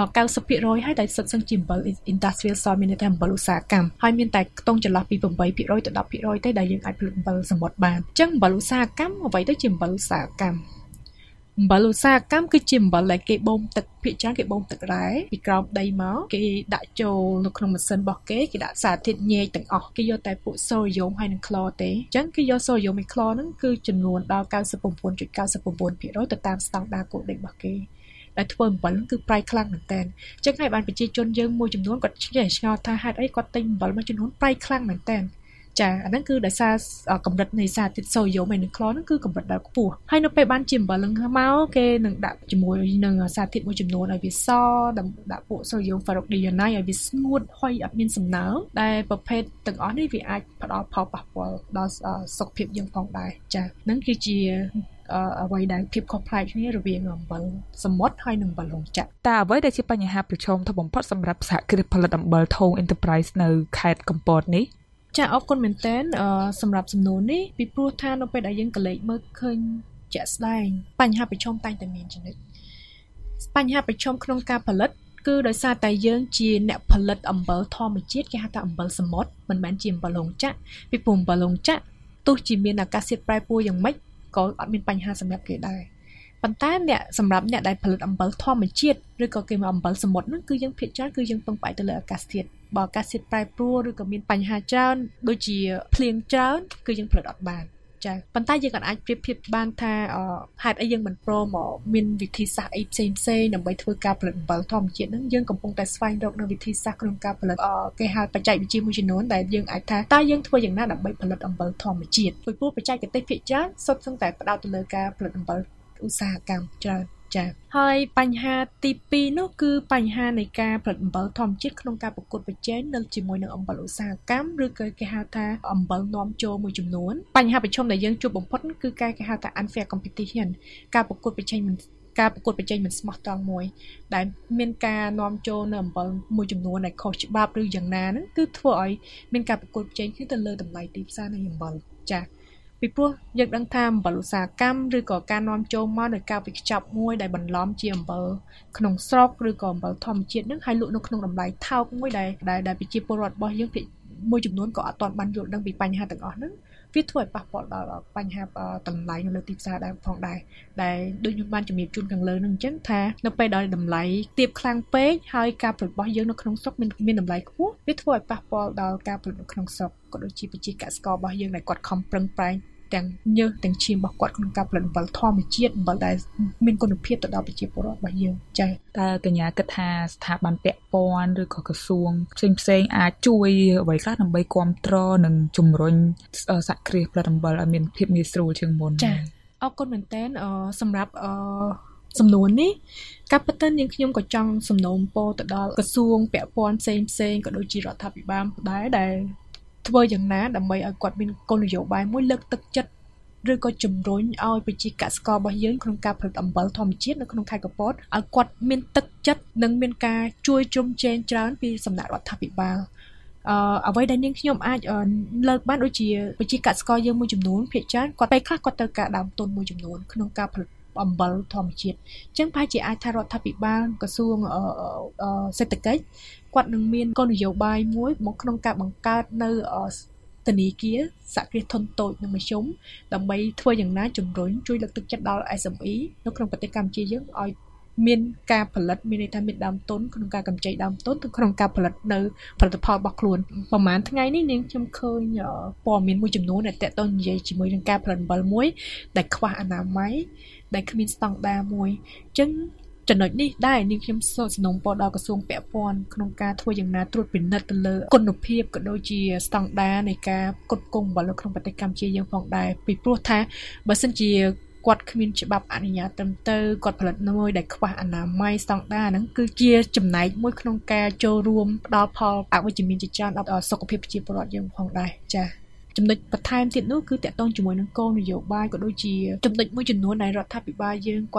90% ហើយដែលសិតសឹងជាអំបិល industrial soil មានតែអំបិលឧស្សាហកម្មហើយមានតែខ្ទង់ចន្លោះពី 8% ទៅ 10% ទេដែលយើងអាចផលិតអំបិលសមុទ្របានអញ្ចឹងអំបិលឧស្សាហកម្មអ្វីទៅជាអំបិលឧស្សាហកម្មអំបិលឧស្សាហកម្មគឺជាអំបិលដែលគេបូមទឹកភាគច្រើនគេបូមទឹករ៉ែពីក្រោមដីមកគេដាក់ចូលនៅក្នុងម៉ាស៊ីនរបស់គេដាក់សារធាតុញែកទាំងអស់គេយកតែពួកសូដ្យូមហើយនិងក្លរទេអញ្ចឹងគេយកសូដ្យូមនិងក្លរហ្នឹងគឺចំនួនដល់ 99.99% ទៅតាមស្តង់ដារកូដេករបស់គេដែលធ្វើអំបិលគឺប្រៃខ្លាំងមែនតើអញ្ចឹងហើយបានប្រជាជនយើងមួយចំនួនគាត់ឆ្ងល់ថាហេតុអីគាត់ទិញអំបិលមួយចំនួនប្រៃខ្លាំងមែនតើចាអាហ្នឹងគឺដោយសារកម្រិតនៃសារធាតុសូដ្យូមហើយនិងក្លរហ្នឹងគឺកម្រិតដែលខ្ពស់ហើយនៅពេលបានជាអំបិលហ្នឹងមកគេនឹងដាក់ជាមួយនឹងសារធាតុមួយចំនួនឲ្យវាសដាក់ពួកសូដ្យូម ferrocyanide ឲ្យវាស្ងួតហុយអត់មានសំណើមដែលប្រភេទទាំងអស់នេះវាអាចផ្ដល់ផលប៉ះពាល់ដល់សុខភាពយើងផងដែរចាហ្នឹងគឺជាអ្វីដែលភាពខុសប្លែកគ្នារវាងអំបិលសមុទ្រហើយនិងអំបិលរោងចក្រតើអ្វីដែលជាបញ្ហាប្រឈមធំបំផុតសម្រាប់សហគ្រាសផលិតអំបិល Thong Enterprise នៅខេត្តកំពតនេះចាអរគុណមែនតើសម្រាប់សំណួរនេះពីព្រោះថានៅពេលដែលយើងកលេចមើលឃើញជាក់ស្ដែងបញ្ហាប្រឈមតែងតែមានចំណុចបញ្ហាប្រឈមក្នុងការផលិតគឺដោយសារតែយើងជាអ្នកផលិតអំបិលធម្មជាតិគេហៅថាអំបិលសមុទ្រមិនមែនជាអំបិលរោងចក្រពីព្រោះអំបិលរោងចក្រទោះជាមានអាកាសធាតុប្រែប្រួលយ៉ាងម៉េចក៏អត់មានបញ្ហាសម្រាប់គេដែរប៉ុន្តែសម្រាប់អ្នកដែលផលិតអំបិលធម្មជាតិឬក៏គេមកអំបិលសមុទ្រហ្នឹងគឺយើងភាគច្រើនគឺយើងពឹងផ្អែកទៅលើអាកាសធាតុបើអាកាសធាតុប្រែប្រួលឬក៏មានបញ្ហាច្រើនដូចជាភ្លៀងច្រើនគឺយើងផលិតអត់បានចាប៉ុន្តែយើងអាចប្រៀបធៀបបានថាហេតុអីយើងមិនព្រមមកមានវិធីសាស្ត្រអីផ្សេងដើម្បីធ្វើការផលិតអំបិលធម្មជាតិហ្នឹងយើងកំពុងតែស្វែងរកនៅវិធីសាស្ត្រក្នុងការផលិតគេហៅបច្ចេកវិទ្យាមួយចំនួនដែលយើងអាចថាតើយើងធ្វើយ៉ាងណាដើម្បីផលិតអំបិលធម្មជាតិពីព្រោះបច្ចេកទេសភាគច្រើនសុទ្ធសឹងតែផ្ដោតទៅលើការផលិតអំបិលឧស្សាហកម្មច្រើនចាហើយបញ្ហាទី2នោះគឺបញ្ហានៃការផលិតអំបិលធម្មជាតិក្នុងការប្រកួតប្រជែងនៅជាមួយនឹងអំបិលឧស្សាហកម្មឬក៏គេហៅថាអំបិលនាំចូលមួយចំនួនបញ្ហាប្រឈមដែលយើងជួបបំផុតគឺការគេហៅថា unfair competition ការប្រកួតប្រជែងមិនស្មោះត្រង់មួយដែលមានការនាំចូលនៅអំបិលមួយចំនួនដែលខុសច្បាប់ឬយ៉ាងណាហ្នឹងគឺធ្វើឲ្យមានការប្រកួតប្រជែងគ្នាទៅលើតម្លៃទីផ្សារនៃអំបិលចាពីព្រោះយើងដឹងថាអំបិលឧស្សាហកម្មឬក៏ការនាំចូលមកដោយការវិខ្ចប់មួយដែលបន្លំជាអំបិលក្នុងស្រុកឬក៏អំបិលធម្មជាតិហ្នឹងហើយលក់នៅក្នុងតម្លៃថោកមួយដែលប្រជាពលរដ្ឋរបស់យើងមួយចំនួនក៏អត់ទាន់បានយល់ដឹងពីបញ្ហាទាំងអស់ហ្នឹងវាធ្វើឲ្យប៉ះពាល់ដល់បញ្ហាតម្លៃនៅលើទីផ្សារដែរផងដែរដែលដូចខ្ញុំបានជំរាបជូនខាងលើហ្នឹងអញ្ចឹងថានៅពេលដែលតម្លៃទាបខ្លាំងពេកហើយការផលិតរបស់យើងនៅក្នុងស្រុកមានតម្លៃខ្ពស់វាធ្វើឲ្យប៉ះពាល់ដល់ការផលិតនៅក្នុងស្រុកក៏ដូចជាប្រជាកសិកររបស់យើងដែលគាត់ខំប្រឹងប្រែងទាំងញើសទាំងឈាមរបស់គាត់ក្នុងការផលិតអំបិលធម្មជាតិអំបិលដែលមានគុណភាពទៅដល់ប្រជាពលរដ្ឋរបស់យើងចា៎តើកញ្ញាគិតថាស្ថាប័នពាក់ព័ន្ធឬក៏ក្រសួងផ្សេងអាចជួយអ្វីខ្លះដើម្បីគ្រប់គ្រងនិងជំរុញសហគ្រាសផលិតអំបិលឲ្យមានភាពងាយស្រួលជាងមុនចា៎អរគុណមែនតើសម្រាប់សំណួរនេះការពិតទៅនាងខ្ញុំក៏ចង់សំណូមពរទៅដល់ក្រសួងពាក់ព័ន្ធផ្សេងក៏ដូចជារដ្ឋាភិបាលដែរដែលធ្វើយ៉ាងណាដើម្បីឲ្យគាត់មានគោលនយោបាយមួយលើកទឹកចិត្តឬក៏ជំរុញឲ្យប្រជាកសិកររបស់យើងក្នុងការផលិតអំបិលធម្មជាតិនៅក្នុងខេត្តកំពតឲ្យគាត់មានទឹកចិត្តនិងមានការជួយជ្រោមជ្រែងច្រើនពីសំណាក់រដ្ឋាភិបាលអ្វីដែលនាងខ្ញុំអាចលើកបានដូចជាប្រជាកសិករយើងមួយចំនួនភាគច្រើនគាត់ពេលខ្លះគាត់ត្រូវការដើមទុនមួយចំនួនក្នុងការផលិតអំបិលធម្មជាតិអញ្ចឹងប្រហែលជាអាចថារដ្ឋាភិបាលក្រសួងសេដ្ឋកិច្ចគាត់នឹងមានគោលនយោបាយមួយមកក្នុងការបង្កើតនៅធនាគារសហគ្រាសធុនតូចនិងមធ្យមដើម្បីធ្វើយ៉ាងណាជំរុញជួយលើកទឹកចិត្តដល់ SME នៅក្នុងប្រទេសកម្ពុជាយើងឲ្យមានការផលិតមានន័យថាមានដើមទុនក្នុងការកម្ចីដើមទុនទៅក្នុងការផលិតនៅផលិតផលរបស់ខ្លួនប្រហែលថ្ងៃនេះនាងខ្ញុំឃើញព័ត៌មានមួយចំនួនដែលតកតងនិយាយជាមួយនឹងការផលិតអំបិលមួយដែលខ្វះអនាម័យដែលគ្មានស្តង់ដារមួយអញ្ចឹងចំណុចនេះដែរនាងខ្ញុំសូមសំណូមពរដល់ក្រសួងពាក់ព័ន្ធក្នុងការធ្វើយ៉ាងណាត្រួតពិនិត្យទៅលើគុណភាពក៏ដូចជាស្តង់ដារនៃការផ្គត់ផ្គង់អំបិលនៅក្នុងប្រទេសកម្ពុជាយើងផងដែរពីព្រោះថាបើសិនជាគាត់គ្មានច្បាប់អនុញ្ញាតត្រឹមត្រូវគាត់ផលិតមួយដែលខ្វះអនាម័យស្តង់ដារហ្នឹងគឺជាចំណែកមួយក្នុងការចូលរួមផ្ដល់ផលអវិជ្ជមានជាច្រើនដល់សុខភាពប្រជាពលរដ្ឋយើងផងដែរចា៎ចំណុចបន្ថែមទៀតនោះគឺតកតងជាមួយនឹងគោលនយោបាយក៏ដូចជាចំណុចមួយចំនួនដែលរដ្ឋាភិបាលយើងគាត់នឹង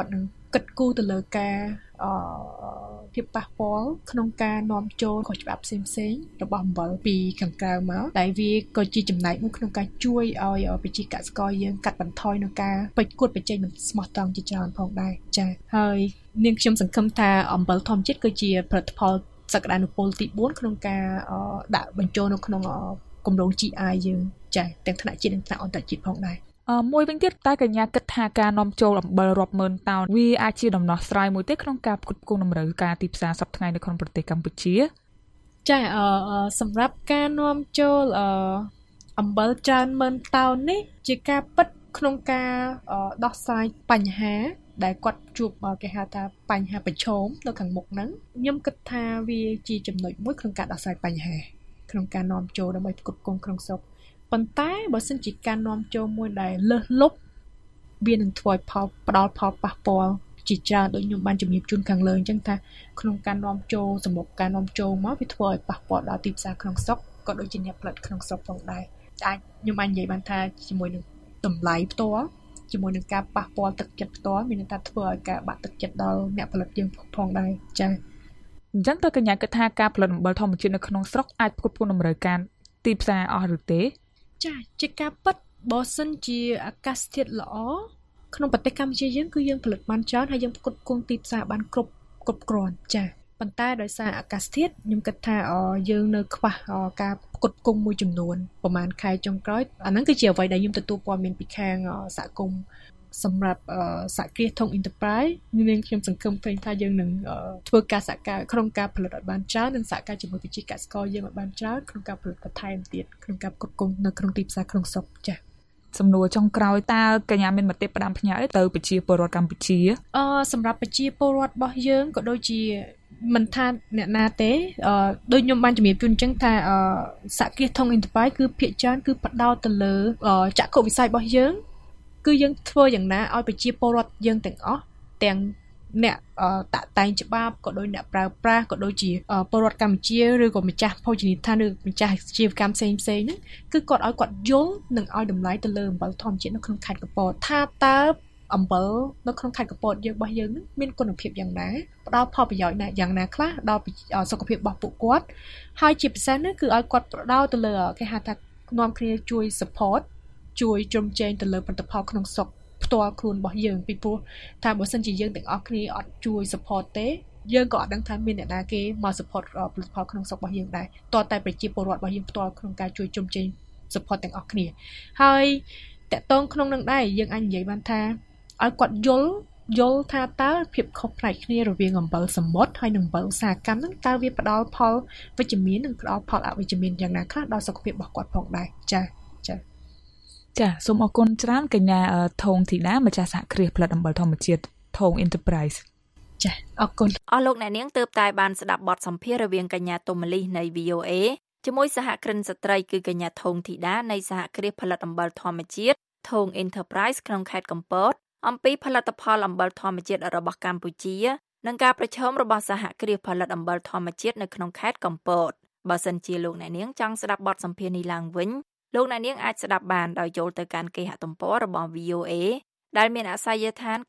គិតគូរទៅលើការភាពប៉ះពាល់ក្នុងការនាំចូលខុសច្បាប់ផ្សេងៗរបស់អំបិលពីខាងក្រៅមកដែលវាក៏ជាចំណែកមួយក្នុងការជួយឲ្យប្រជាកសិករយើងកាត់បន្ថយនៅការពេចគួតប្រជែងមិនស្មោះត្រង់ជាច្រើនផងដែរចា៎ហើយនាងខ្ញុំសង្ឃឹមថាអំបិលធម្មជាតិគឺជាផលិតផលសក្តានុពលទី4ក្នុងការដាក់បញ្ចូលនៅក្នុងគម្រោង GI យើងចា៎ទាំងថ្នាក់ជាតិនិងថ្នាក់អន្តរជាតិផងដែរមួយវិញទៀតតែកញ្ញាគិតថាការនាំចូលអំបិលរាប់ម៉ឺនតោនវាអាចជាដំណោះស្រាយមួយទេក្នុងការផ្គត់ផ្គង់តម្រូវការទីផ្សារសប្តាហ៍ថ្ងៃនៅក្នុងប្រទេសកម្ពុជាចាសម្រាប់ការនាំចូលអំបិលច្រើនម៉ឺនតោននេះជាការពិតក្នុងការដោះស្រាយបញ្ហាដែលគាត់ជួបគេហៅថាបញ្ហាប្រឈមនៅខាងមុខហ្នឹងខ្ញុំគិតថាវាជាចំណុចមួយក្នុងការដោះស្រាយបញ្ហាក្នុងការនាំចូលដើម្បីផ្គត់ផ្គង់ក្នុងស្រុកប៉ុន្តែបើសិនជាការនាំចូលមួយដែលលើសលប់វានឹងធ្វើឲ្យផ្ដល់ផលប៉ះពាល់ជាច្រើនដូចខ្ញុំបានជំរាបជូនខាងលើអញ្ចឹងថាក្នុងការនាំចូលសម្រាប់ការនាំចូលមកវាធ្វើឲ្យប៉ះពាល់ដល់ទីផ្សារក្នុងស្រុកក៏ដូចជាអ្នកផលិតក្នុងស្រុកផងដែរខ្ញុំអាចនិយាយបានថាជាមួយនឹងតម្លៃផ្ទាល់ជាមួយនឹងការប៉ះពាល់ទឹកចិត្តផ្ទាល់មានន័យថាធ្វើឲ្យការបាក់ទឹកចិត្តដល់អ្នកផលិតយើងផងដែរចា៎អញ្ចឹងតើកញ្ញាគិតថាការផលិតអំបិលធម្មជាតិនៅក្នុងស្រុកអាចផ្គត់ផ្គង់តម្រូវការទីផ្សារអស់ឬទេចាជាការពិតបើសិនជាអាកាសធាតុល្អក្នុងប្រទេសកម្ពុជាយើងគឺយើងផលិតបានច្រើនហើយយើងផ្គត់ផ្គង់ទីផ្សារបានគ្រប់គ្រាន់ចាប៉ុន្តែដោយសារអាកាសធាតុខ្ញុំគិតថាយើងនៅខ្វះការផ្គត់ផ្គង់មួយចំនួនប្រហែលខែចុងក្រោយអាហ្នឹងគឺជាអ្វីដែលខ្ញុំទទួលព័ត៌មានពីខាងសហគមន៍សម្រាប់សហគ្រាសធុង Enterprise នាងខ្ញុំសង្ឃឹមឃើញថាយើងនឹងធ្វើការសហការក្នុងការផលិតឲ្យបានច្រើននិងសហការជាមួយប្រជាកសិករយើងឲ្យបានច្រើនក្នុងការផលិតបន្ថែមទៀតក្នុងការផ្គត់ផ្គង់នៅក្នុងទីផ្សារក្នុងស្រុកចា៎សំណួរចុងក្រោយតើកញ្ញាមានមតិផ្ដាំផ្ញើទៅប្រជាពលរដ្ឋកម្ពុជាសម្រាប់ប្រជាពលរដ្ឋរបស់យើងក៏ដូចជាមិនថាអ្នកណាទេដូចខ្ញុំបានជំរាបជូនអញ្ចឹងថាសហគ្រាសធុង Enterprise គឺភាគច្រើនគឺផ្ដោតទៅលើចក្ខុវិស័យរបស់យើងគឺយើងធ្វើយ៉ាងណាឲ្យប្រជាពលរដ្ឋយើងទាំងអស់ទាំងអ្នកតាក់តែងច្បាប់ក៏ដូចអ្នកប្រើប្រាស់ក៏ដូចជាពលរដ្ឋកម្ពុជាឬក៏ម្ចាស់ភោជនីយដ្ឋានឬម្ចាស់អាជីវកម្មផ្សេងៗហ្នឹងគឺគាត់ឲ្យគាត់យល់និងឲ្យតម្លៃទៅលើអំបិលធម្មជាតិនៅក្នុងខេត្តកំពតថាតើអំបិលនៅក្នុងខេត្តកំពតយើងរបស់យើងហ្នឹងមានគុណភាពយ៉ាងណាផ្ដល់ផលប្រយោជន៍យ៉ាងណាខ្លះដល់សុខភាពរបស់ពួកគាត់ហើយជាពិសេសហ្នឹងគឺឲ្យគាត់ផ្ដល់ទៅលើគេហៅថានាំគ្នាជួយ support ជួយជ្រោមជ្រែងទៅលើផលិតផលក្នុងស្រុកផ្ទាល់ខ្លួនរបស់យើងពីព្រោះថាបើសិនជាយើងទាំងអស់គ្នាអត់ជួយ support ទេយើងក៏អត់ដឹងថាមានអ្នកណាគេមក support ផលិតផលក្នុងស្រុករបស់យើងដែរតើតែប្រជាពលរដ្ឋរបស់យើងផ្ទាល់ក្នុងការជួយជ្រោមជ្រែង support ទាំងអស់គ្នាហើយតកតងក្នុងនឹងដែរយើងអាចនិយាយបានថាឲ្យគាត់យល់ថាតើភាពខុសប្លែកគ្នារវាងអំបិលសមុទ្រហើយនិងអំបិលឧស្សាហកម្មហ្នឹងតើវាផ្ដល់ផលវិជ្ជមាននិងផ្ដល់ផលអវិជ្ជមានយ៉ាងណាខ្លះដល់សុខភាពរបស់គាត់ផងដែរចា៎សូមអរគុណច្រើនកញ្ញាធងធីតាម្ចាស់សហគ្រាសផលិតអំបិលធម្មជាតិធង Enterprise ចាអរគុណអស់លោកអ្នកនាងទើបតែបានស្ដាប់បទសម្ភាសន៍រវាងកញ្ញាទុំមលីនៃ VOA ជាមួយសហគ្រិនស្ត្រីគឺកញ្ញាធងធីតានៃសហគ្រាសផលិតអំបិលធម្មជាតិធង Enterprise ក្នុងខេត្តកំពតអំពីផលិតផលអំបិលធម្មជាតិរបស់កម្ពុជានិងការប្រឈមរបស់សហគ្រាសផលិតអំបិលធម្មជាតិនៅក្នុងខេត្តកំពតបើសិនជាលោកអ្នកនាងចង់ស្ដាប់បទសម្ភាសន៍នេះឡើងវិញលោកអ្នកនាងអាចស្ដាប់បានដោយចូលទៅកាន់គេហទំព័ររបស់ VOA ដែលមានអាសយដ្ឋាន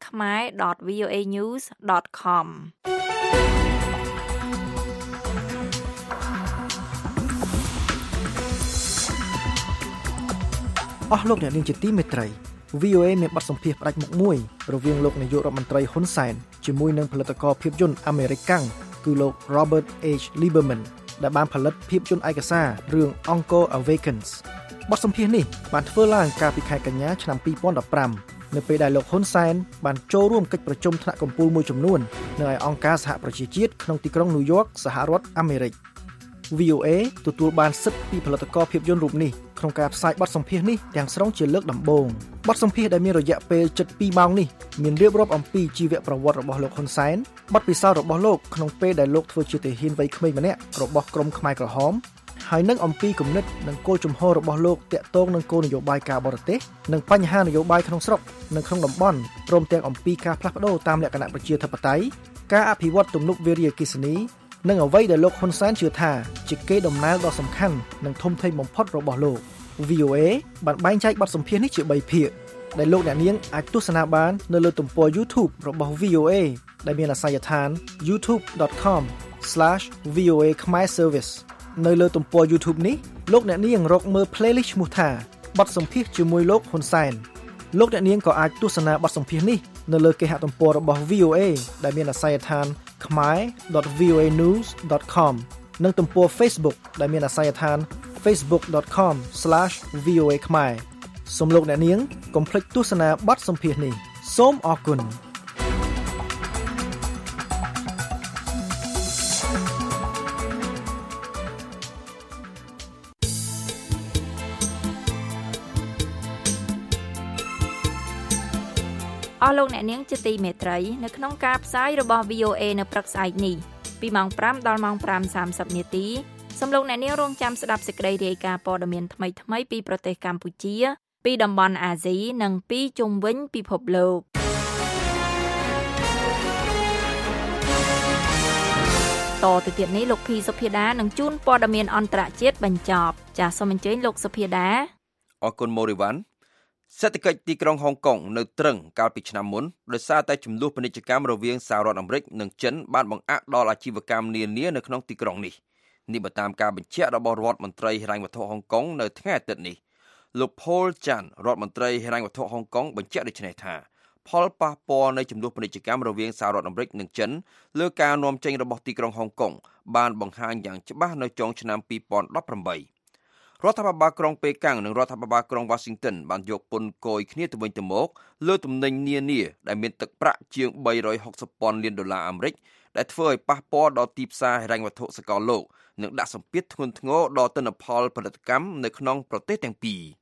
khmer.voanews.com អស់លោកអ្នកនាងជាទីមេត្រី VOA មានបទសម្ភាសន៍ផ្ដាច់មុខមួយរវាងលោកនាយករដ្ឋមន្ត្រីហ៊ុនសែនជាមួយនឹងផលិតករភាពយន្តអាមេរិកកាំងគឺលោក Robert H. Lieberman ដែលបានផលិតភាពយន្តឯកសាររឿង Uncle Awakens បទសម្ភាសន៍នេះបានធ្វើឡើងកាលពីខែកញ្ញាឆ្នាំ2015នៅពេលដែលលោកហ៊ុនសែនបានចូលរួមកិច្ចប្រជុំថ្នាក់កំពូលមួយចំនួននៅឯអង្គការសហប្រជាជាតិក្នុងទីក្រុងញូវយ៉កសហរដ្ឋអាមេរិក VOA ទទួលបានសិទ្ធិពីផលិតករភាពយន្តរូបនេះក្នុងការផ្សាយបទសម្ភាសន៍នេះទាំងស្រុងជាលើកដំបូងបទសម្ភាសន៍ដែលមានរយៈពេលជិត2ម៉ោងនេះមានរៀបរាប់អំពីជីវប្រវត្តិរបស់លោកហ៊ុនសែនបទពិសោធន៍របស់លោកក្នុងពេលដែលលោកធ្វើជាទាហានវ័យក្មេងម្នាក់របស់ក្រុមខ្មែរក្រហមហើយនឹងអំពីគំនិតនិងគោលជំហររបស់លោកទាក់ទងនឹងគោលនយោបាយការបរទេសនិងបញ្ហានយោបាយក្នុងស្រុកនិងក្នុងតំបន់ព្រមទាំងអំពីការផ្លាស់ប្ដូរតាមលក្ខណៈប្រជាធិបតេយ្យការអភិវឌ្ឍទំនប់វារីអគ្គិសនីនិងអ្វីដែលលោកហ៊ុនសែនជឿថាជាកេរដំណែលដ៏សំខាន់និងធំធេងបំផុតរបស់លោក VOA បានបែងចែកបទសម្ភាសន៍នេះជា3ភាគដែលលោកអ្នកនាងអាចទស្សនាបាននៅលើទំព័រ YouTube របស់ VOA ដែលមានអាសយដ្ឋាន youtube.com/VOA Khmer Service នៅលើទំព័រ YouTube នេះលោកអ្នកនាងរកមើល playlist ឈ្មោះថាបទសម្ភាសន៍ជាមួយលោកហ៊ុនសែនលោកអ្នកនាងក៏អាចទស្សនាបទសម្ភាសន៍នេះនៅលើគេហទំព័ររបស់ VOA ដែលមានអាសយដ្ឋាន khmer.voanews.com និងទំព័រ Facebook ដែលមានអាសយដ្ឋាន facebook.com/VOA Khmer សូមលោកអ្នកនាងកុំភ្លេចទស្សនាបទសម្ភាសន៍នេះសូមអរគុណអស់លោកអ្នកនាងជាទីមេត្រីនៅក្នុងការផ្សាយរបស់ VOA នៅព្រឹកស្អែកនេះពីម៉ោង5ដល់ម៉ោង 5:30 នាទីសូមលោកអ្នកនាងរងចាំស្ដាប់សេចក្តីរាយការណ៍ព័ត៌មានថ្មីៗពីប្រទេសកម្ពុជាពីតំបន់អាស៊ីនិងពីជុំវិញពិភពលោកតទៅទៀតនេះលោកភីសុភាដានឹងជូនព័ត៌មានអន្តរជាតិបញ្ចប់ចាសសូមអញ្ជើញលោកសុភាដាអរគុណម៉ូរីវ៉ាន់សេដ្ឋកិច្ចទីក្រុងហុងកុងនៅទ្រឹងកាលពីឆ្នាំមុនដោយសារតែចំនួនពាណិជ្ជកម្មរវាងសហរដ្ឋអាមេរិកនិងចិនបានបង្អាក់ដល់អាជីវកម្មនានានៅក្នុងទីក្រុងនេះបើតាមការបញ្ជាក់របស់រដ្ឋមន្ត្រីហិរញ្ញវត្ថុហុងកុងនៅថ្ងៃអាទិត្យនេះលោក Paul Chan រដ្ឋមន្ត្រីហិរញ្ញវត្ថុហុងកុងបញ្ជាក់ដូចនេះថាផលប៉ះពាល់នៃចំនួនពាណិជ្ជកម្មរវាងសហរដ្ឋអាមេរិកនិងចិនលើការនាំចេញរបស់ទីក្រុងហុងកុងបានបង្ហាញយ៉ាងច្បាស់នៅចុងឆ្នាំ2018រដ្ឋាភិបាលក្រុងប៉េកាំងនិងរដ្ឋាភិបាលក្រុង Washington បានយកពន្ធគយគ្នាទៅវិញទៅមកលើទំនិញនានាដែលមានទឹកប្រាក់ជាង$360 ពាន់លានអាមេរិកដែលធ្វើឲ្យប៉ះពាល់ដល់ទីផ្សារហិរញ្ញវត្ថុសកលលោកនិងដាក់សម្ពាធធ្ងន់ធ្ងរដល់ទិន្នផលផលិតកម្មនៅក្នុងប្រទេសទាំងពីរ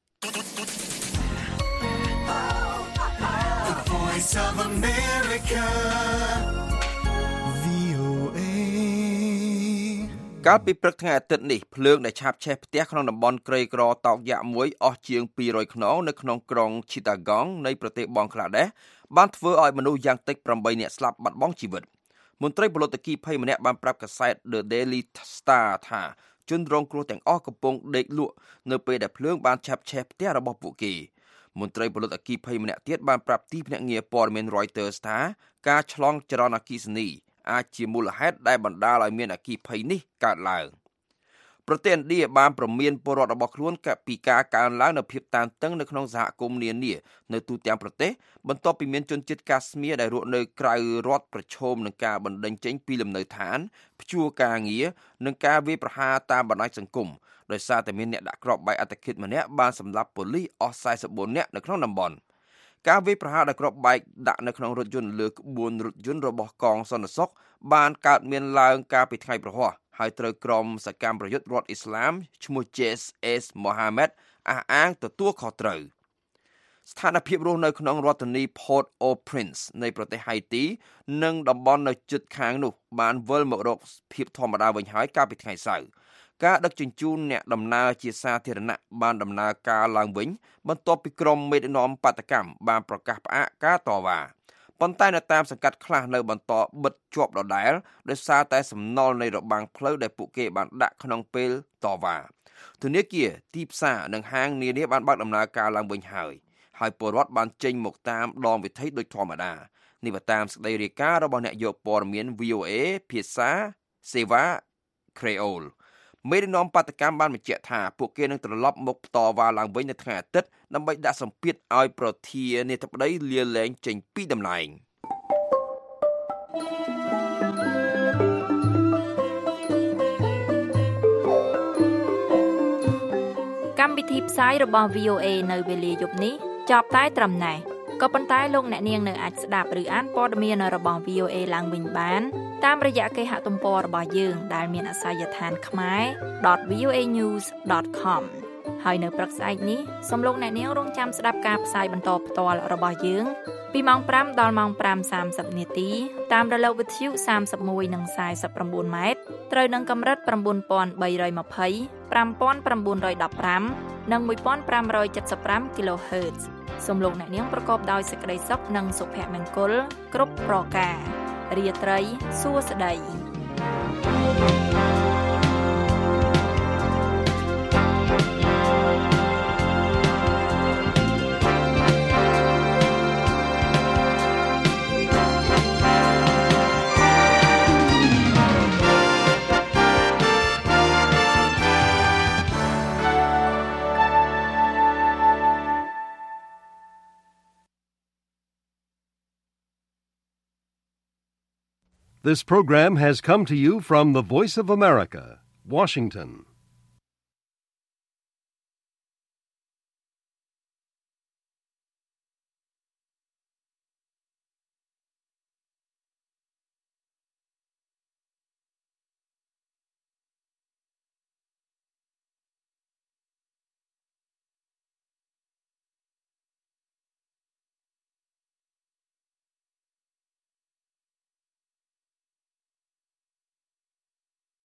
កាលពីព្រឹកថ្ងៃអាទិត្យនេះភ្លើងដែលឆាបឆេះផ្ទះក្នុងតំបន់ក្រីក្រតោកយ៉ាក់មួយអស់ជាង200ខ្នងនៅក្នុងក្រុង Chittagong នៃប្រទេសបង់ក្លាដេសបានធ្វើឲ្យមនុស្សយ៉ាងតិច8នាក់ស្លាប់បាត់បង់ជីវិតមន្ត្រីពលរដ្ឋអគ្គិភ័យម្នាក់បានប្រាប់កាសែត The Daily Star ថាជនរងគ្រោះទាំងអស់កំពុងដេកលក់នៅពេលដែលភ្លើងបានឆាបឆេះផ្ទះរបស់ពួកគេមន្ត្រីពលរដ្ឋអគ្គិភ័យម្នាក់ទៀតបានប្រាប់ទីភ្នាក់ងារព័ត៌មាន Reuters ថាការឆ្លងចរន្តអគ្គិសនីអាចជាមូលហេតុដែលបណ្ដាលឲ្យមានអគ្គិភ័យនេះកើតឡើងប្រទេសឥណ្ឌាបានព្រមានពលរដ្ឋរបស់ខ្លួនពីការកើនឡើងនូវភាពតានតឹងនៅក្នុងសហគមន៍នានានៅទូទាំងប្រទេសបន្ទាប់ពីមានជនជាតិកាស្មៀរដែលរស់នៅក្រៅរដ្ឋប្រឈមនឹងការបណ្តេញចេញពីលំនៅឋានព្យួរការងារនិងការវាយប្រហារតាមបណ្ដាញសង្គមដោយសារតែមានអ្នកដាក់គ្រាប់បែកអត្តឃាតម្នាក់បានសម្លាប់ប៉ូលីសអស់44នាក់នៅក្នុងតំបន់ការវាយប្រហារដោយគ្រាប់បែកដាក់នៅក្នុងរថយន្តលើក្បួនរថយន្តរបស់កងសន្តិសុខបានកើតមានឡើងកាលពីថ្ងៃប្រហ័សហើយត្រូវក្រុមសកម្មប្រយុទ្ធរដ្ឋអ៊ីស្លាមឈ្មោះ JS Mohammed អះអាងទទួលខុសត្រូវស្ថានភាពរស់នៅក្នុងរដ្ឋធានី Port-au-Prince នៃប្រទេសហៃទីនិងតំបន់នៅជិតខាងនោះបានវិលមករកភាពធម្មតាវិញហើយកាលពីថ្ងៃសៅរ៍ការដឹកជញ្ជូនអ្នកដំណើរជាសាធារណៈបានដំណើរការឡើងវិញបន្ទាប់ពីក្រុមមេដឹកនាំបាតកម្មបានប្រកាសផ្អាកការតវ៉ាប៉ុន្តែនៅតាមសង្កាត់ខ្លះនៅបន្តបិទជាប់ដដែលដោយសារតែសំណល់នៃរបាំងផ្លូវដែលពួកគេបានដាក់ក្នុងពេលតវ៉ាធនាគារទីផ្សារនិងហាងនានាបានបើកដំណើរការឡើងវិញហើយពលរដ្ឋបានចេញមកតាមដងវិថីដូចធម្មតានេះបើតាមសេចក្តីរាយការណ៍របស់អ្នកយកព័ត៌មាន VOA ភាសាសេវា Creoleមេដឹកនាំបាតកម្មបានបញ្ជាក់ថាពួកគេនឹងត្រឡប់មកតវ៉ាឡើងវិញនៅថ្ងៃអាទិត្យដើម្បីដាក់សម្ពាធឲ្យប្រធានាធិបតីលាលែងចេញពីតំណែងកម្មវិធីផ្សាយរបស់ VOA នៅវេលាយប់នេះចប់តែត្រឹមណេះក៏ប៉ុន្តែលោកអ្នកនាងនៅអាចស្ដាប់ឬអានព័ត៌មានរបស់ VOA ឡើងវិញបានតាមរយៈគេហទំព័ររបស់យើងដែលមានអាសយដ្ឋាន khmer.voanews.com ហើយនៅព្រឹកស្អែកនេះសូមលោកអ្នកនាងរងចាំស្ដាប់ការផ្សាយបន្តផ្ទាល់របស់យើងពីម៉ោង5ដល់ម៉ោង 5:30 នាទីតាមរលកវិទ្យុ31និង49ម៉ែត្រត្រូវនឹងកម្រិត9320 5915 និង1575 kHz សូមលោកអ្នកនាងប្រកបដោយសេចក្តីសុខនិងសុភមង្គលគ្រប់ប្រការរាត្រីសួស្តី This program has come to you from the Voice of America, Washington.